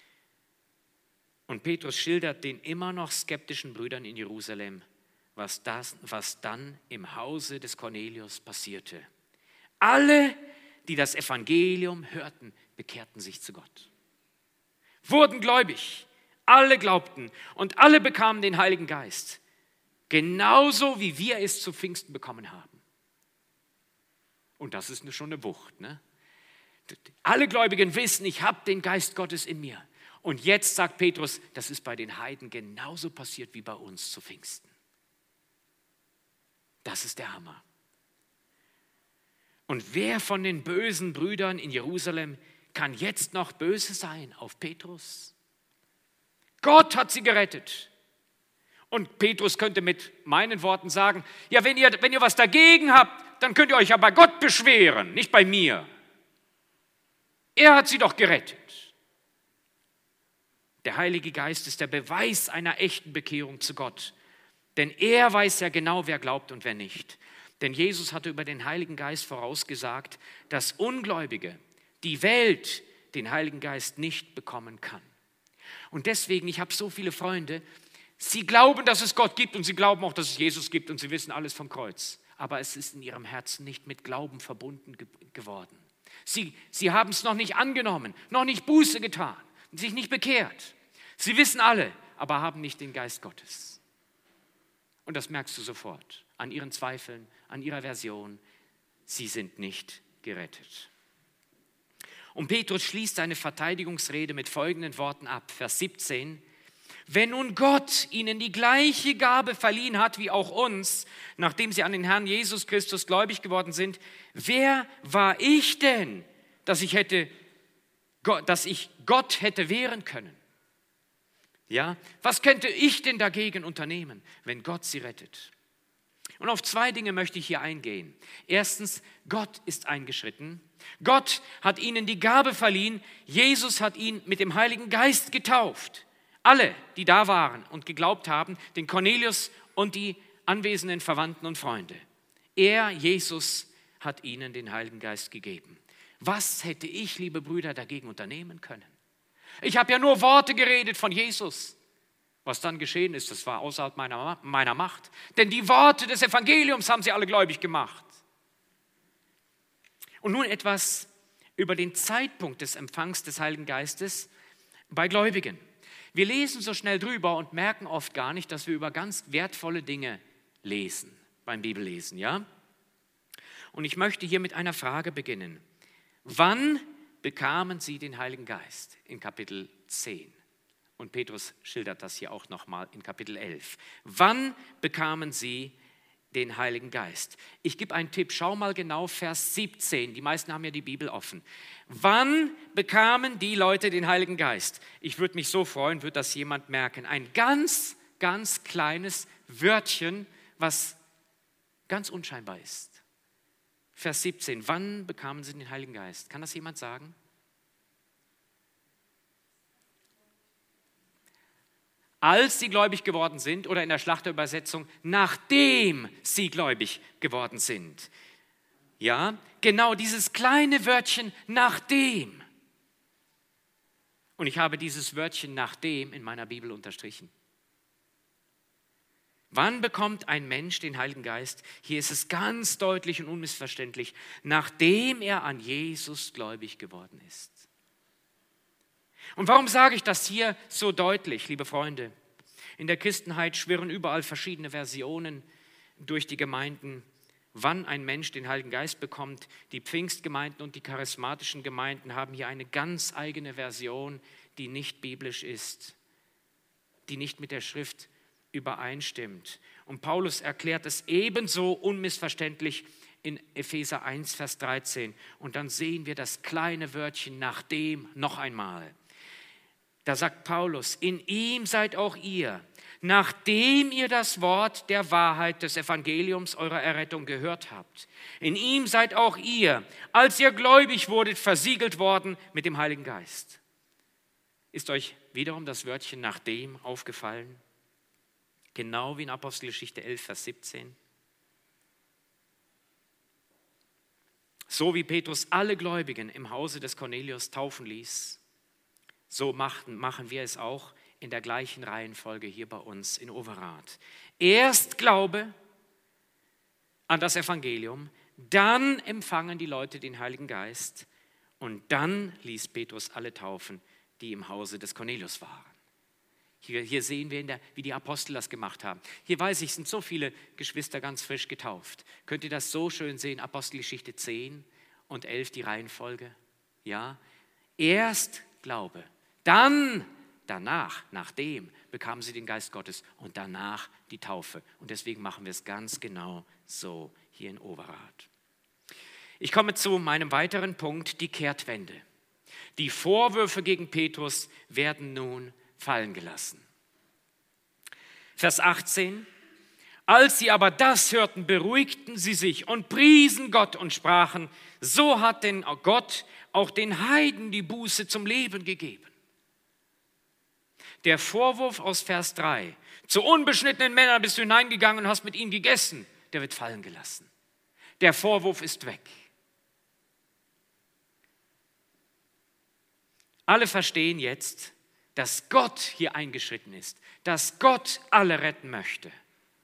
Und Petrus schildert den immer noch skeptischen Brüdern in Jerusalem, was dann im Hause des Cornelius passierte. Alle, die das Evangelium hörten, bekehrten sich zu Gott. Wurden gläubig, alle glaubten und alle bekamen den Heiligen Geist. Genauso wie wir es zu Pfingsten bekommen haben. Und das ist schon eine Wucht, ne? Alle Gläubigen wissen, ich habe den Geist Gottes in mir. Und jetzt sagt Petrus, das ist bei den Heiden genauso passiert wie bei uns zu Pfingsten. Das ist der Hammer. Und wer von den bösen Brüdern in Jerusalem kann jetzt noch böse sein auf Petrus? Gott hat sie gerettet. Und Petrus könnte mit meinen Worten sagen, ja, wenn ihr was dagegen habt, dann könnt ihr euch ja bei Gott beschweren, nicht bei mir. Er hat sie doch gerettet. Der Heilige Geist ist der Beweis einer echten Bekehrung zu Gott. Denn er weiß ja genau, wer glaubt und wer nicht. Denn Jesus hatte über den Heiligen Geist vorausgesagt, dass Ungläubige, die Welt, den Heiligen Geist nicht bekommen kann. Und deswegen, ich habe so viele Freunde, sie glauben, dass es Gott gibt und sie glauben auch, dass es Jesus gibt und sie wissen alles vom Kreuz. Aber es ist in ihrem Herzen nicht mit Glauben verbunden geworden. Sie haben es noch nicht angenommen, noch nicht Buße getan, sich nicht bekehrt. Sie wissen alle, aber haben nicht den Geist Gottes. Und das merkst du sofort an ihren Zweifeln, an ihrer Version. Sie sind nicht gerettet. Und Petrus schließt seine Verteidigungsrede mit folgenden Worten ab, Vers 17. Wenn nun Gott ihnen die gleiche Gabe verliehen hat wie auch uns, nachdem sie an den Herrn Jesus Christus gläubig geworden sind, wer war ich denn, dass ich Gott hätte wehren können? Ja, was könnte ich denn dagegen unternehmen, wenn Gott sie rettet? Und auf zwei Dinge möchte ich hier eingehen. Erstens, Gott ist eingeschritten. Gott hat ihnen die Gabe verliehen. Jesus hat ihn mit dem Heiligen Geist getauft. Alle, die da waren und geglaubt haben, den Cornelius und die anwesenden Verwandten und Freunde. Er, Jesus, hat ihnen den Heiligen Geist gegeben. Was hätte ich, liebe Brüder, dagegen unternehmen können? Ich habe ja nur Worte geredet von Jesus. Was dann geschehen ist, das war außerhalb meiner Macht. Denn die Worte des Evangeliums haben sie alle gläubig gemacht. Und nun etwas über den Zeitpunkt des Empfangs des Heiligen Geistes bei Gläubigen. Wir lesen so schnell drüber und merken oft gar nicht, dass wir über ganz wertvolle Dinge lesen, beim Bibellesen, ja? Und ich möchte hier mit einer Frage beginnen. Wann bekamen sie den Heiligen Geist? In Kapitel 10. Und Petrus schildert das hier auch nochmal in Kapitel 11. Wann bekamen sie den Heiligen Geist? Ich gebe einen Tipp, schau mal genau Vers 17. Die meisten haben ja die Bibel offen. Wann bekamen die Leute den Heiligen Geist? Ich würde mich so freuen, würde das jemand merken. Ein ganz, ganz kleines Wörtchen, was ganz unscheinbar ist. Vers 17. Wann bekamen sie den Heiligen Geist? Kann das jemand sagen? Als sie gläubig geworden sind, oder in der Schlachterübersetzung, nachdem sie gläubig geworden sind. Ja, genau dieses kleine Wörtchen nachdem. Und ich habe dieses Wörtchen nachdem in meiner Bibel unterstrichen. Wann bekommt ein Mensch den Heiligen Geist? Hier ist es ganz deutlich und unmissverständlich, nachdem er an Jesus gläubig geworden ist. Und warum sage ich das hier so deutlich, liebe Freunde? In der Christenheit schwirren überall verschiedene Versionen durch die Gemeinden, wann ein Mensch den Heiligen Geist bekommt. Die Pfingstgemeinden und die charismatischen Gemeinden haben hier eine ganz eigene Version, die nicht biblisch ist, die nicht mit der Schrift übereinstimmt. Und Paulus erklärt es ebenso unmissverständlich in Epheser 1, Vers 13. Und dann sehen wir das kleine Wörtchen nachdem noch einmal. Da sagt Paulus, in ihm seid auch ihr, nachdem ihr das Wort der Wahrheit des Evangeliums eurer Errettung gehört habt. In ihm seid auch ihr, als ihr gläubig wurdet, versiegelt worden mit dem Heiligen Geist. Ist euch wiederum das Wörtchen nachdem aufgefallen? Genau wie in Apostelgeschichte 11, Vers 17. So wie Petrus alle Gläubigen im Hause des Cornelius taufen ließ, so machen wir es auch in der gleichen Reihenfolge hier bei uns in Overath. Erst Glaube an das Evangelium, Dann empfangen die Leute den Heiligen Geist und dann ließ Petrus alle taufen, die im Hause des Cornelius waren. Hier sehen wir, wie die Apostel das gemacht haben. Hier weiß ich, sind so viele Geschwister ganz frisch getauft. Könnt ihr das so schön sehen? Apostelgeschichte 10 und 11, die Reihenfolge. Ja, erst Glaube, dann danach, nachdem, bekamen sie den Geist Gottes und danach die Taufe. Und deswegen machen wir es ganz genau so hier in Overath. Ich komme zu meinem weiteren Punkt, die Kehrtwende. Die Vorwürfe gegen Petrus werden nun fallen gelassen. Vers 18. Als sie aber das hörten, beruhigten sie sich und priesen Gott und sprachen, so hat denn Gott auch den Heiden die Buße zum Leben gegeben. Der Vorwurf aus Vers 3, zu unbeschnittenen Männern bist du hineingegangen und hast mit ihnen gegessen, der wird fallen gelassen. Der Vorwurf ist weg. Alle verstehen jetzt, dass Gott hier eingeschritten ist, dass Gott alle retten möchte,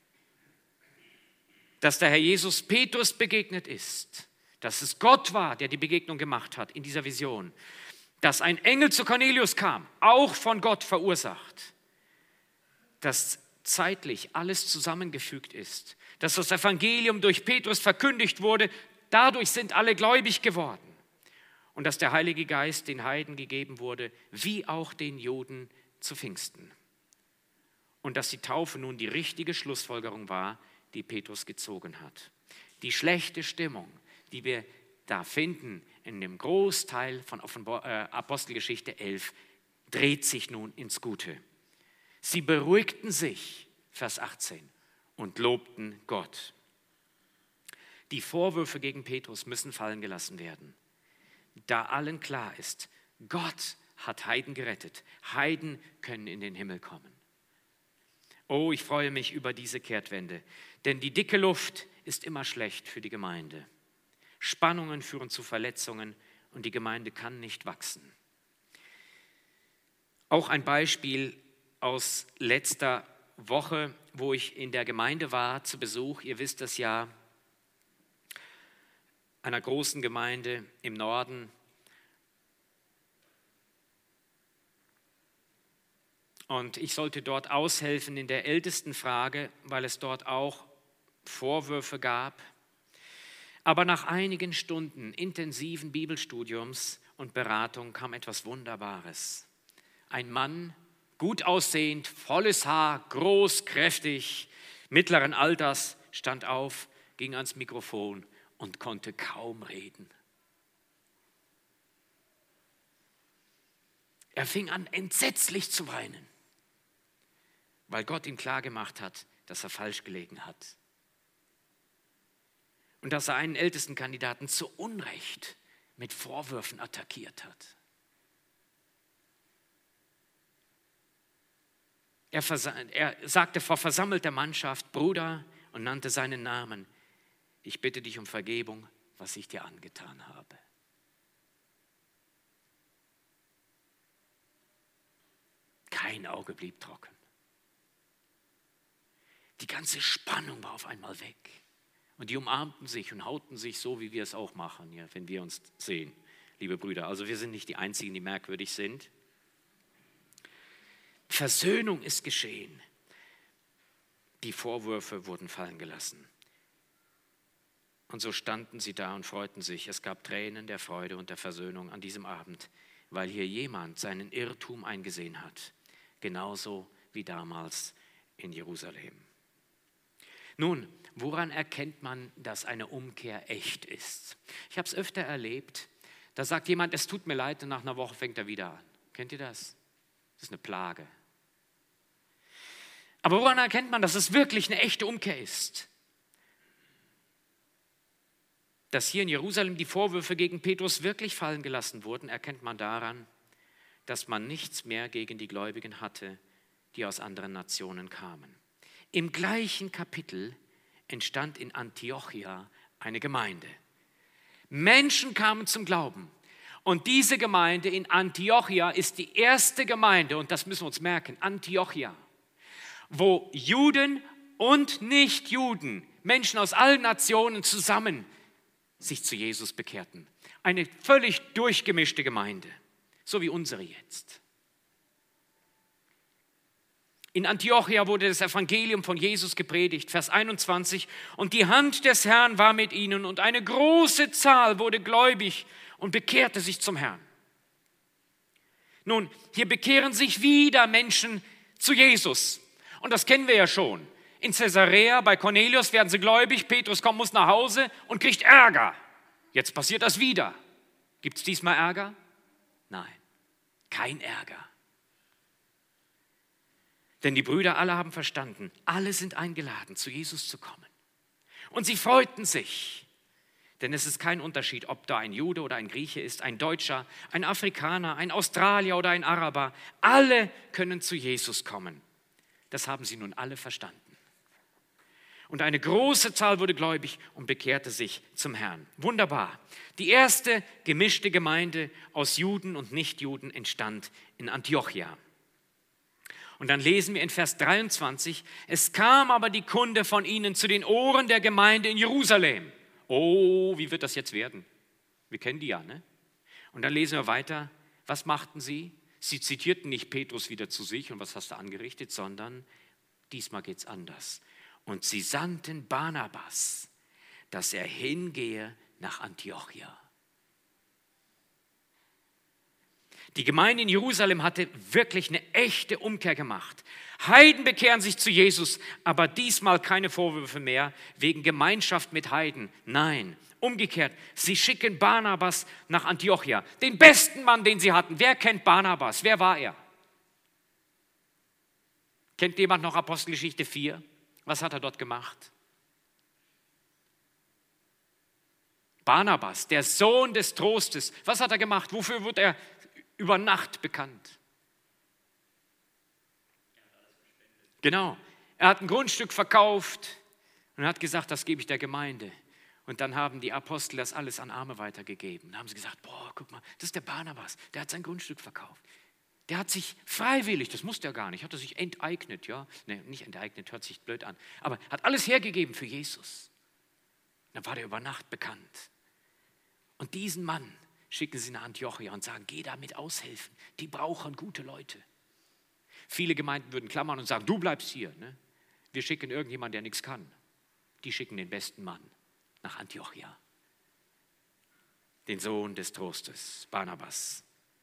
dass der Herr Jesus Petrus begegnet ist, dass es Gott war, der die Begegnung gemacht hat in dieser Vision, dass ein Engel zu Cornelius kam, auch von Gott verursacht, dass zeitlich alles zusammengefügt ist, dass das Evangelium durch Petrus verkündigt wurde, dadurch sind alle gläubig geworden. Und dass der Heilige Geist den Heiden gegeben wurde, wie auch den Juden zu Pfingsten. Und dass die Taufe nun die richtige Schlussfolgerung war, die Petrus gezogen hat. Die schlechte Stimmung, die wir da finden in dem Großteil von Apostelgeschichte 11, dreht sich nun ins Gute. Sie beruhigten sich, Vers 18, und lobten Gott. Die Vorwürfe gegen Petrus müssen fallen gelassen werden. Da allen klar ist, Gott hat Heiden gerettet. Heiden können in den Himmel kommen. Oh, ich freue mich über diese Kehrtwende, denn die dicke Luft ist immer schlecht für die Gemeinde. Spannungen führen zu Verletzungen und die Gemeinde kann nicht wachsen. Auch ein Beispiel aus letzter Woche, wo ich in der Gemeinde war zu Besuch. Ihr wisst das ja, einer großen Gemeinde im Norden. Und ich sollte dort aushelfen in der Ältestenfrage, weil es dort auch Vorwürfe gab. Aber nach einigen Stunden intensiven Bibelstudiums und Beratung kam etwas Wunderbares. Ein Mann, gut aussehend, volles Haar, groß, kräftig, mittleren Alters, stand auf, ging ans Mikrofon und konnte kaum reden. Er fing an, entsetzlich zu weinen, weil Gott ihm klargemacht hat, dass er falsch gelegen hat. Und dass er einen Ältestenkandidaten zu Unrecht mit Vorwürfen attackiert hat. Er sagte vor versammelter Mannschaft, Bruder, und nannte seinen Namen. Ich bitte dich um Vergebung, was ich dir angetan habe. Kein Auge blieb trocken. Die ganze Spannung war auf einmal weg. Und die umarmten sich und hauten sich so, wie wir es auch machen, ja, wenn wir uns sehen, liebe Brüder. Also wir sind nicht die Einzigen, die merkwürdig sind. Versöhnung ist geschehen. Die Vorwürfe wurden fallen gelassen. Und so standen sie da und freuten sich. Es gab Tränen der Freude und der Versöhnung an diesem Abend, weil hier jemand seinen Irrtum eingesehen hat. Genauso wie damals in Jerusalem. Nun, woran erkennt man, dass eine Umkehr echt ist? Ich habe es öfter erlebt, da sagt jemand, es tut mir leid und nach einer Woche fängt er wieder an. Kennt ihr das? Das ist eine Plage. Aber woran erkennt man, dass es wirklich eine echte Umkehr ist? Dass hier in Jerusalem die Vorwürfe gegen Petrus wirklich fallen gelassen wurden, erkennt man daran, dass man nichts mehr gegen die Gläubigen hatte, die aus anderen Nationen kamen. Im gleichen Kapitel entstand in Antiochia eine Gemeinde. Menschen kamen zum Glauben. Und diese Gemeinde in Antiochia ist die erste Gemeinde, und das müssen wir uns merken, Antiochia, wo Juden und Nichtjuden, Menschen aus allen Nationen zusammen sich zu Jesus bekehrten. Eine völlig durchgemischte Gemeinde, so wie unsere jetzt. In Antiochia wurde das Evangelium von Jesus gepredigt, Vers 21. Und die Hand des Herrn war mit ihnen und eine große Zahl wurde gläubig und bekehrte sich zum Herrn. Nun, hier bekehren sich wieder Menschen zu Jesus. Und das kennen wir ja schon. In Caesarea bei Cornelius werden sie gläubig, Petrus muss nach Hause und kriegt Ärger. Jetzt passiert das wieder. Gibt es diesmal Ärger? Nein, kein Ärger. Denn die Brüder alle haben verstanden, alle sind eingeladen, zu Jesus zu kommen. Und sie freuten sich, denn es ist kein Unterschied, ob da ein Jude oder ein Grieche ist, ein Deutscher, ein Afrikaner, ein Australier oder ein Araber. Alle können zu Jesus kommen. Das haben sie nun alle verstanden. Und eine große Zahl wurde gläubig und bekehrte sich zum Herrn. Wunderbar. Die erste gemischte Gemeinde aus Juden und Nichtjuden entstand in Antiochia. Und dann lesen wir in Vers 23, es kam aber die Kunde von ihnen zu den Ohren der Gemeinde in Jerusalem. Oh, wie wird das jetzt werden? Wir kennen die ja, ne? Und dann lesen wir weiter, was machten sie? Sie zitierten nicht Petrus wieder zu sich und was hast du angerichtet, sondern diesmal geht es anders. Und sie sandten Barnabas, dass er hingehe nach Antiochia. Die Gemeinde in Jerusalem hatte wirklich eine echte Umkehr gemacht. Heiden bekehren sich zu Jesus, aber diesmal keine Vorwürfe mehr wegen Gemeinschaft mit Heiden. Nein, umgekehrt, sie schicken Barnabas nach Antiochia. Den besten Mann, den sie hatten. Wer kennt Barnabas? Wer war er? Kennt jemand noch Apostelgeschichte 4? Was hat er dort gemacht? Barnabas, der Sohn des Trostes. Was hat er gemacht? Wofür wurde er über Nacht bekannt? Genau, er hat ein Grundstück verkauft und hat gesagt, das gebe ich der Gemeinde. Und dann haben die Apostel das alles an Arme weitergegeben. Dann haben sie gesagt, boah, guck mal, das ist der Barnabas, der hat sein Grundstück verkauft. Der hat sich freiwillig, das musste er gar nicht, hat er sich enteignet, ja? Nee, nicht enteignet, hört sich blöd an, aber hat alles hergegeben für Jesus. Dann war der über Nacht bekannt. Und diesen Mann schicken sie nach Antiochia und sagen, geh damit aushelfen, die brauchen gute Leute. Viele Gemeinden würden klammern und sagen, du bleibst hier. Ne? Wir schicken irgendjemanden, der nichts kann. Die schicken den besten Mann nach Antiochia. Den Sohn des Trostes, Barnabas.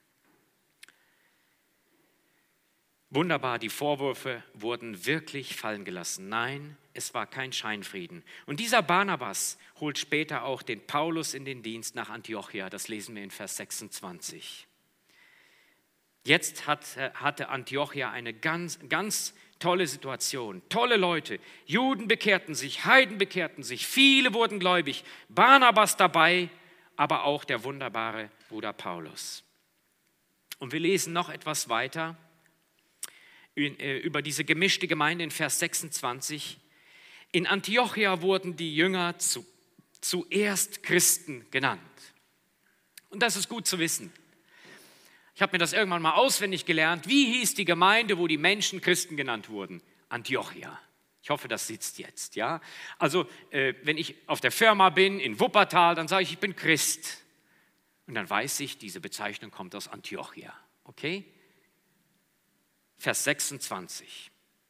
Wunderbar, die Vorwürfe wurden wirklich fallen gelassen. Nein, es war kein Scheinfrieden. Und dieser Barnabas holt später auch den Paulus in den Dienst nach Antiochia. Das lesen wir in Vers 26. Jetzt hatte Antiochia eine ganz tolle Situation. Tolle Leute. Juden bekehrten sich, Heiden bekehrten sich, viele wurden gläubig. Barnabas dabei, aber auch der wunderbare Bruder Paulus. Und wir lesen noch etwas weiter über diese gemischte Gemeinde in Vers 26. In Antiochia wurden die Jünger zuerst Christen genannt. Und das ist gut zu wissen. Ich habe mir das irgendwann mal auswendig gelernt. Wie hieß die Gemeinde, wo die Menschen Christen genannt wurden? Antiochia. Ich hoffe, das sitzt jetzt. Ja? Also, wenn ich auf der Firma bin, in Wuppertal, dann sage ich bin Christ. Und dann weiß ich, diese Bezeichnung kommt aus Antiochia. Okay? Vers 26.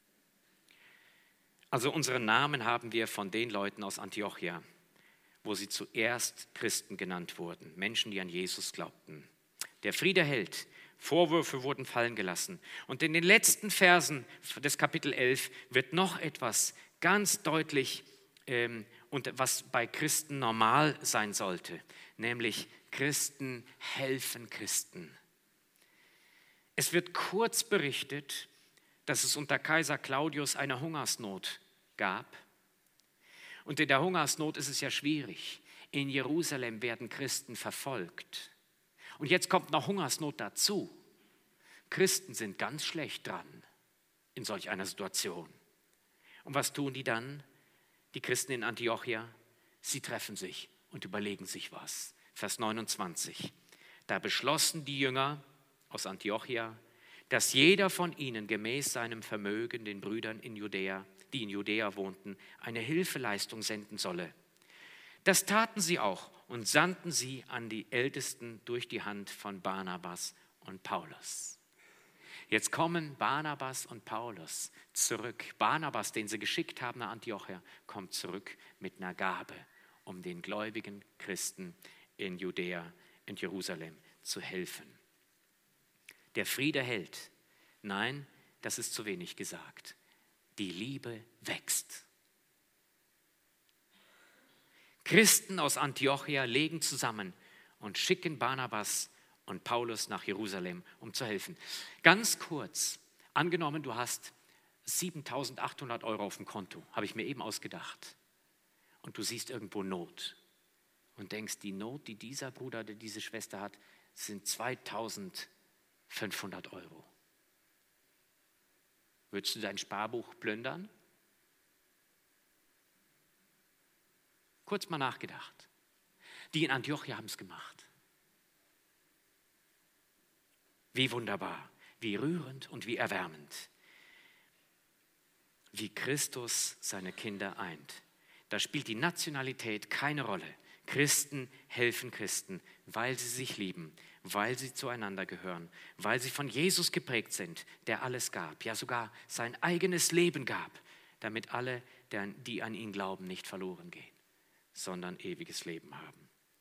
Also unseren Namen haben wir von den Leuten aus Antiochia, wo sie zuerst Christen genannt wurden, Menschen, die an Jesus glaubten. Der Friede hält, Vorwürfe wurden fallen gelassen. Und in den letzten Versen des Kapitel 11 wird noch etwas ganz deutlich, und was bei Christen normal sein sollte, nämlich Christen helfen Christen. Es wird kurz berichtet, dass es unter Kaiser Claudius eine Hungersnot gab. Und in der Hungersnot ist es ja schwierig. In Jerusalem werden Christen verfolgt. Und jetzt kommt noch Hungersnot dazu. Christen sind ganz schlecht dran in solch einer Situation. Und was tun die dann? Die Christen in Antiochia, sie treffen sich und überlegen sich was. Vers 29. Da beschlossen die Jünger aus Antiochia, dass jeder von ihnen gemäß seinem Vermögen den Brüdern in Judäa, die in Judäa wohnten, eine Hilfeleistung senden solle. Das taten sie auch und sandten sie an die Ältesten durch die Hand von Barnabas und Paulus. Jetzt kommen Barnabas und Paulus zurück. Barnabas, den sie geschickt haben nach Antiochia, kommt zurück mit einer Gabe, um den gläubigen Christen in Judäa, in Jerusalem zu helfen. Der Friede hält. Nein, das ist zu wenig gesagt. Die Liebe wächst. Christen aus Antiochia legen zusammen und schicken Barnabas und Paulus nach Jerusalem, um zu helfen. Ganz kurz, angenommen, du hast 7.800 € auf dem Konto, habe ich mir eben ausgedacht, und du siehst irgendwo Not und denkst, die Not, die dieser Bruder oder diese Schwester hat, sind 2.500 €. Würdest du dein Sparbuch plündern? Kurz mal nachgedacht. Die in Antiochia haben es gemacht. Wie wunderbar, wie rührend und wie erwärmend. Wie Christus seine Kinder eint. Da spielt die Nationalität keine Rolle. Christen helfen Christen, weil sie sich lieben, weil sie zueinander gehören, weil sie von Jesus geprägt sind, der alles gab, ja sogar sein eigenes Leben gab, damit alle, die an ihn glauben, nicht verloren gehen, sondern ewiges Leben haben.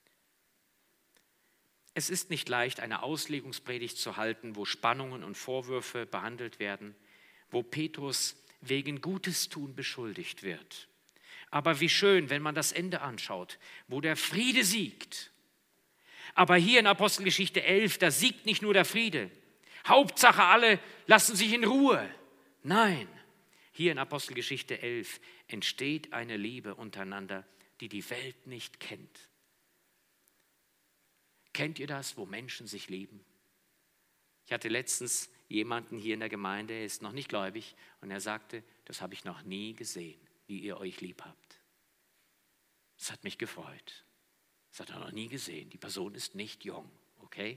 Es ist nicht leicht, eine Auslegungspredigt zu halten, wo Spannungen und Vorwürfe behandelt werden, wo Petrus wegen Gutes tun beschuldigt wird. Aber wie schön, wenn man das Ende anschaut, wo der Friede siegt. Aber hier in Apostelgeschichte 11, da siegt nicht nur der Friede. Hauptsache alle lassen sich in Ruhe. Nein, hier in Apostelgeschichte 11 entsteht eine Liebe untereinander, die die Welt nicht kennt. Kennt ihr das, wo Menschen sich lieben? Ich hatte letztens jemanden hier in der Gemeinde, er ist noch nicht gläubig, und er sagte, das habe ich noch nie gesehen, wie ihr euch lieb habt. Das hat mich gefreut. Das hat er noch nie gesehen. Die Person ist nicht jung, okay?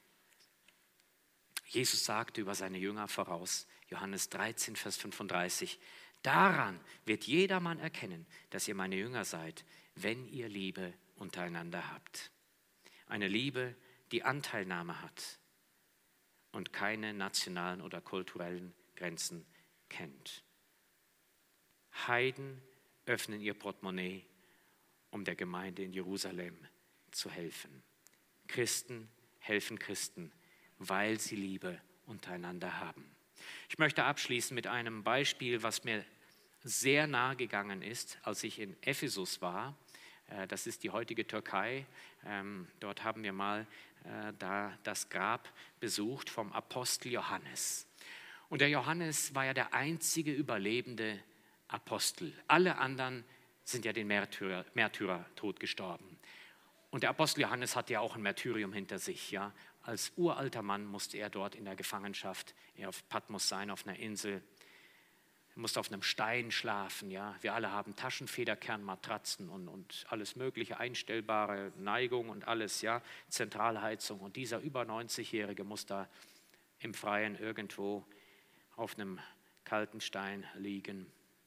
Jesus sagte über seine Jünger voraus, Johannes 13, Vers 35, daran wird jedermann erkennen, dass ihr meine Jünger seid, wenn ihr Liebe untereinander habt. Eine Liebe, die Anteilnahme hat und keine nationalen oder kulturellen Grenzen kennt. Heiden öffnen ihr Portemonnaie, um der Gemeinde in Jerusalem zu helfen. Christen helfen Christen, weil sie Liebe untereinander haben. Ich möchte abschließen mit einem Beispiel, was mir sehr nahe gegangen ist, als ich in Ephesus war. Das ist die heutige Türkei. Dort haben wir mal das Grab besucht vom Apostel Johannes. Und der Johannes war ja der einzige überlebende Apostel. Alle anderen sind ja den Märtyrertod gestorben. Und der Apostel Johannes hatte ja auch ein Märtyrium hinter sich. Ja? Als uralter Mann musste er dort in der Gefangenschaft, auf Patmos sein, auf einer Insel. Er musste auf einem Stein schlafen. Ja? Wir alle haben Taschenfederkernmatratzen und alles mögliche, einstellbare Neigung und alles, ja? Zentralheizung. Und dieser über 90-Jährige muss da im Freien irgendwo auf einem kalten Stein liegen.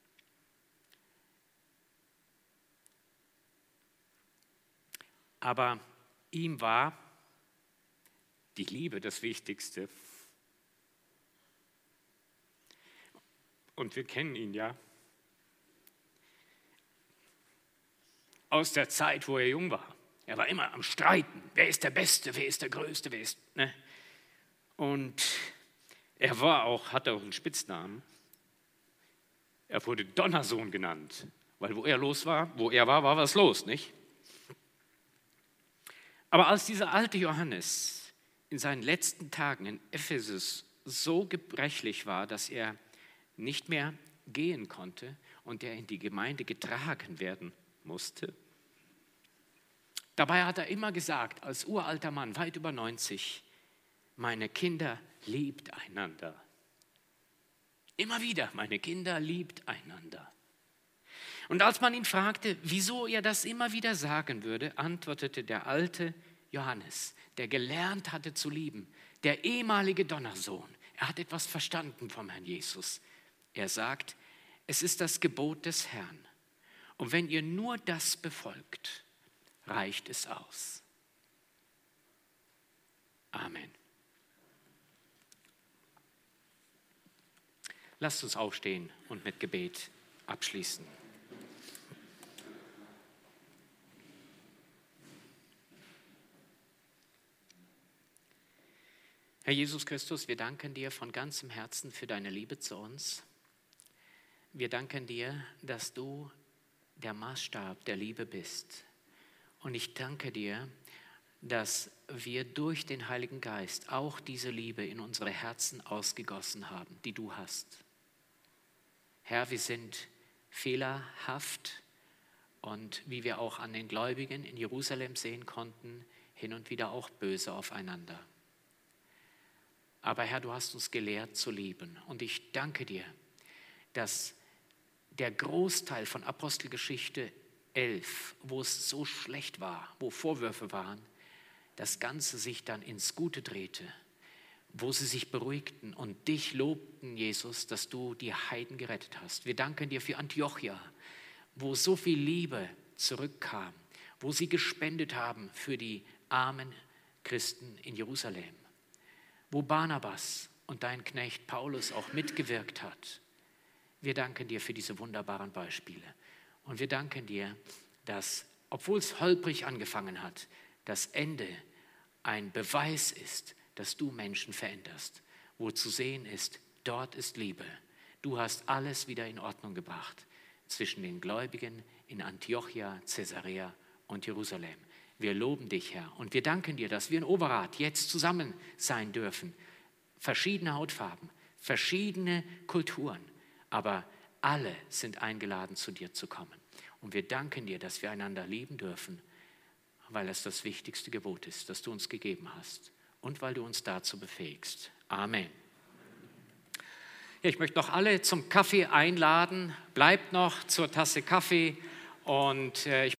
Aber ihm war die Liebe das Wichtigste. Und wir kennen ihn ja aus der Zeit, wo er jung war. Er war immer am Streiten. Wer ist der Beste? Wer ist der Größte? Wer ist, ne? Und er hatte auch einen Spitznamen. Er wurde Donnersohn genannt, weil wo er war, war was los, nicht? Aber als dieser alte Johannes in seinen letzten Tagen in Ephesus so gebrechlich war, dass er nicht mehr gehen konnte und er in die Gemeinde getragen werden musste, dabei hat er immer gesagt, als uralter Mann, weit über 90, meine Kinder liebt einander. Immer wieder, meine Kinder liebt einander. Und als man ihn fragte, wieso er das immer wieder sagen würde, antwortete der alte Johannes, der gelernt hatte zu lieben, der ehemalige Donnersohn. Er hat etwas verstanden vom Herrn Jesus. Er sagt, es ist das Gebot des Herrn. Und wenn ihr nur das befolgt, reicht es aus. Amen. Lasst uns aufstehen und mit Gebet abschließen. Herr Jesus Christus, wir danken dir von ganzem Herzen für deine Liebe zu uns. Wir danken dir, dass du der Maßstab der Liebe bist. Und ich danke dir, dass wir durch den Heiligen Geist auch diese Liebe in unsere Herzen ausgegossen haben, die du hast. Herr, wir sind fehlerhaft und wie wir auch an den Gläubigen in Jerusalem sehen konnten, hin und wieder auch böse aufeinander. Aber Herr, du hast uns gelehrt zu lieben. Und ich danke dir, dass der Großteil von Apostelgeschichte 11, wo es so schlecht war, wo Vorwürfe waren, das Ganze sich dann ins Gute drehte, wo sie sich beruhigten und dich lobten, Jesus, dass du die Heiden gerettet hast. Wir danken dir für Antiochia, wo so viel Liebe zurückkam, wo sie gespendet haben für die armen Christen in Jerusalem, wo Barnabas und dein Knecht Paulus auch mitgewirkt hat. Wir danken dir für diese wunderbaren Beispiele. Und wir danken dir, dass, obwohl es holprig angefangen hat, das Ende ein Beweis ist, dass du Menschen veränderst. Wo zu sehen ist, dort ist Liebe. Du hast alles wieder in Ordnung gebracht zwischen den Gläubigen in Antiochia, Caesarea und Jerusalem. Wir loben dich, Herr, und wir danken dir, dass wir in Overath jetzt zusammen sein dürfen. Verschiedene Hautfarben, verschiedene Kulturen, aber alle sind eingeladen, zu dir zu kommen. Und wir danken dir, dass wir einander lieben dürfen, weil es das wichtigste Gebot ist, das du uns gegeben hast und weil du uns dazu befähigst. Amen. Ja, ich möchte noch alle zum Kaffee einladen. Bleibt noch zur Tasse Kaffee und ich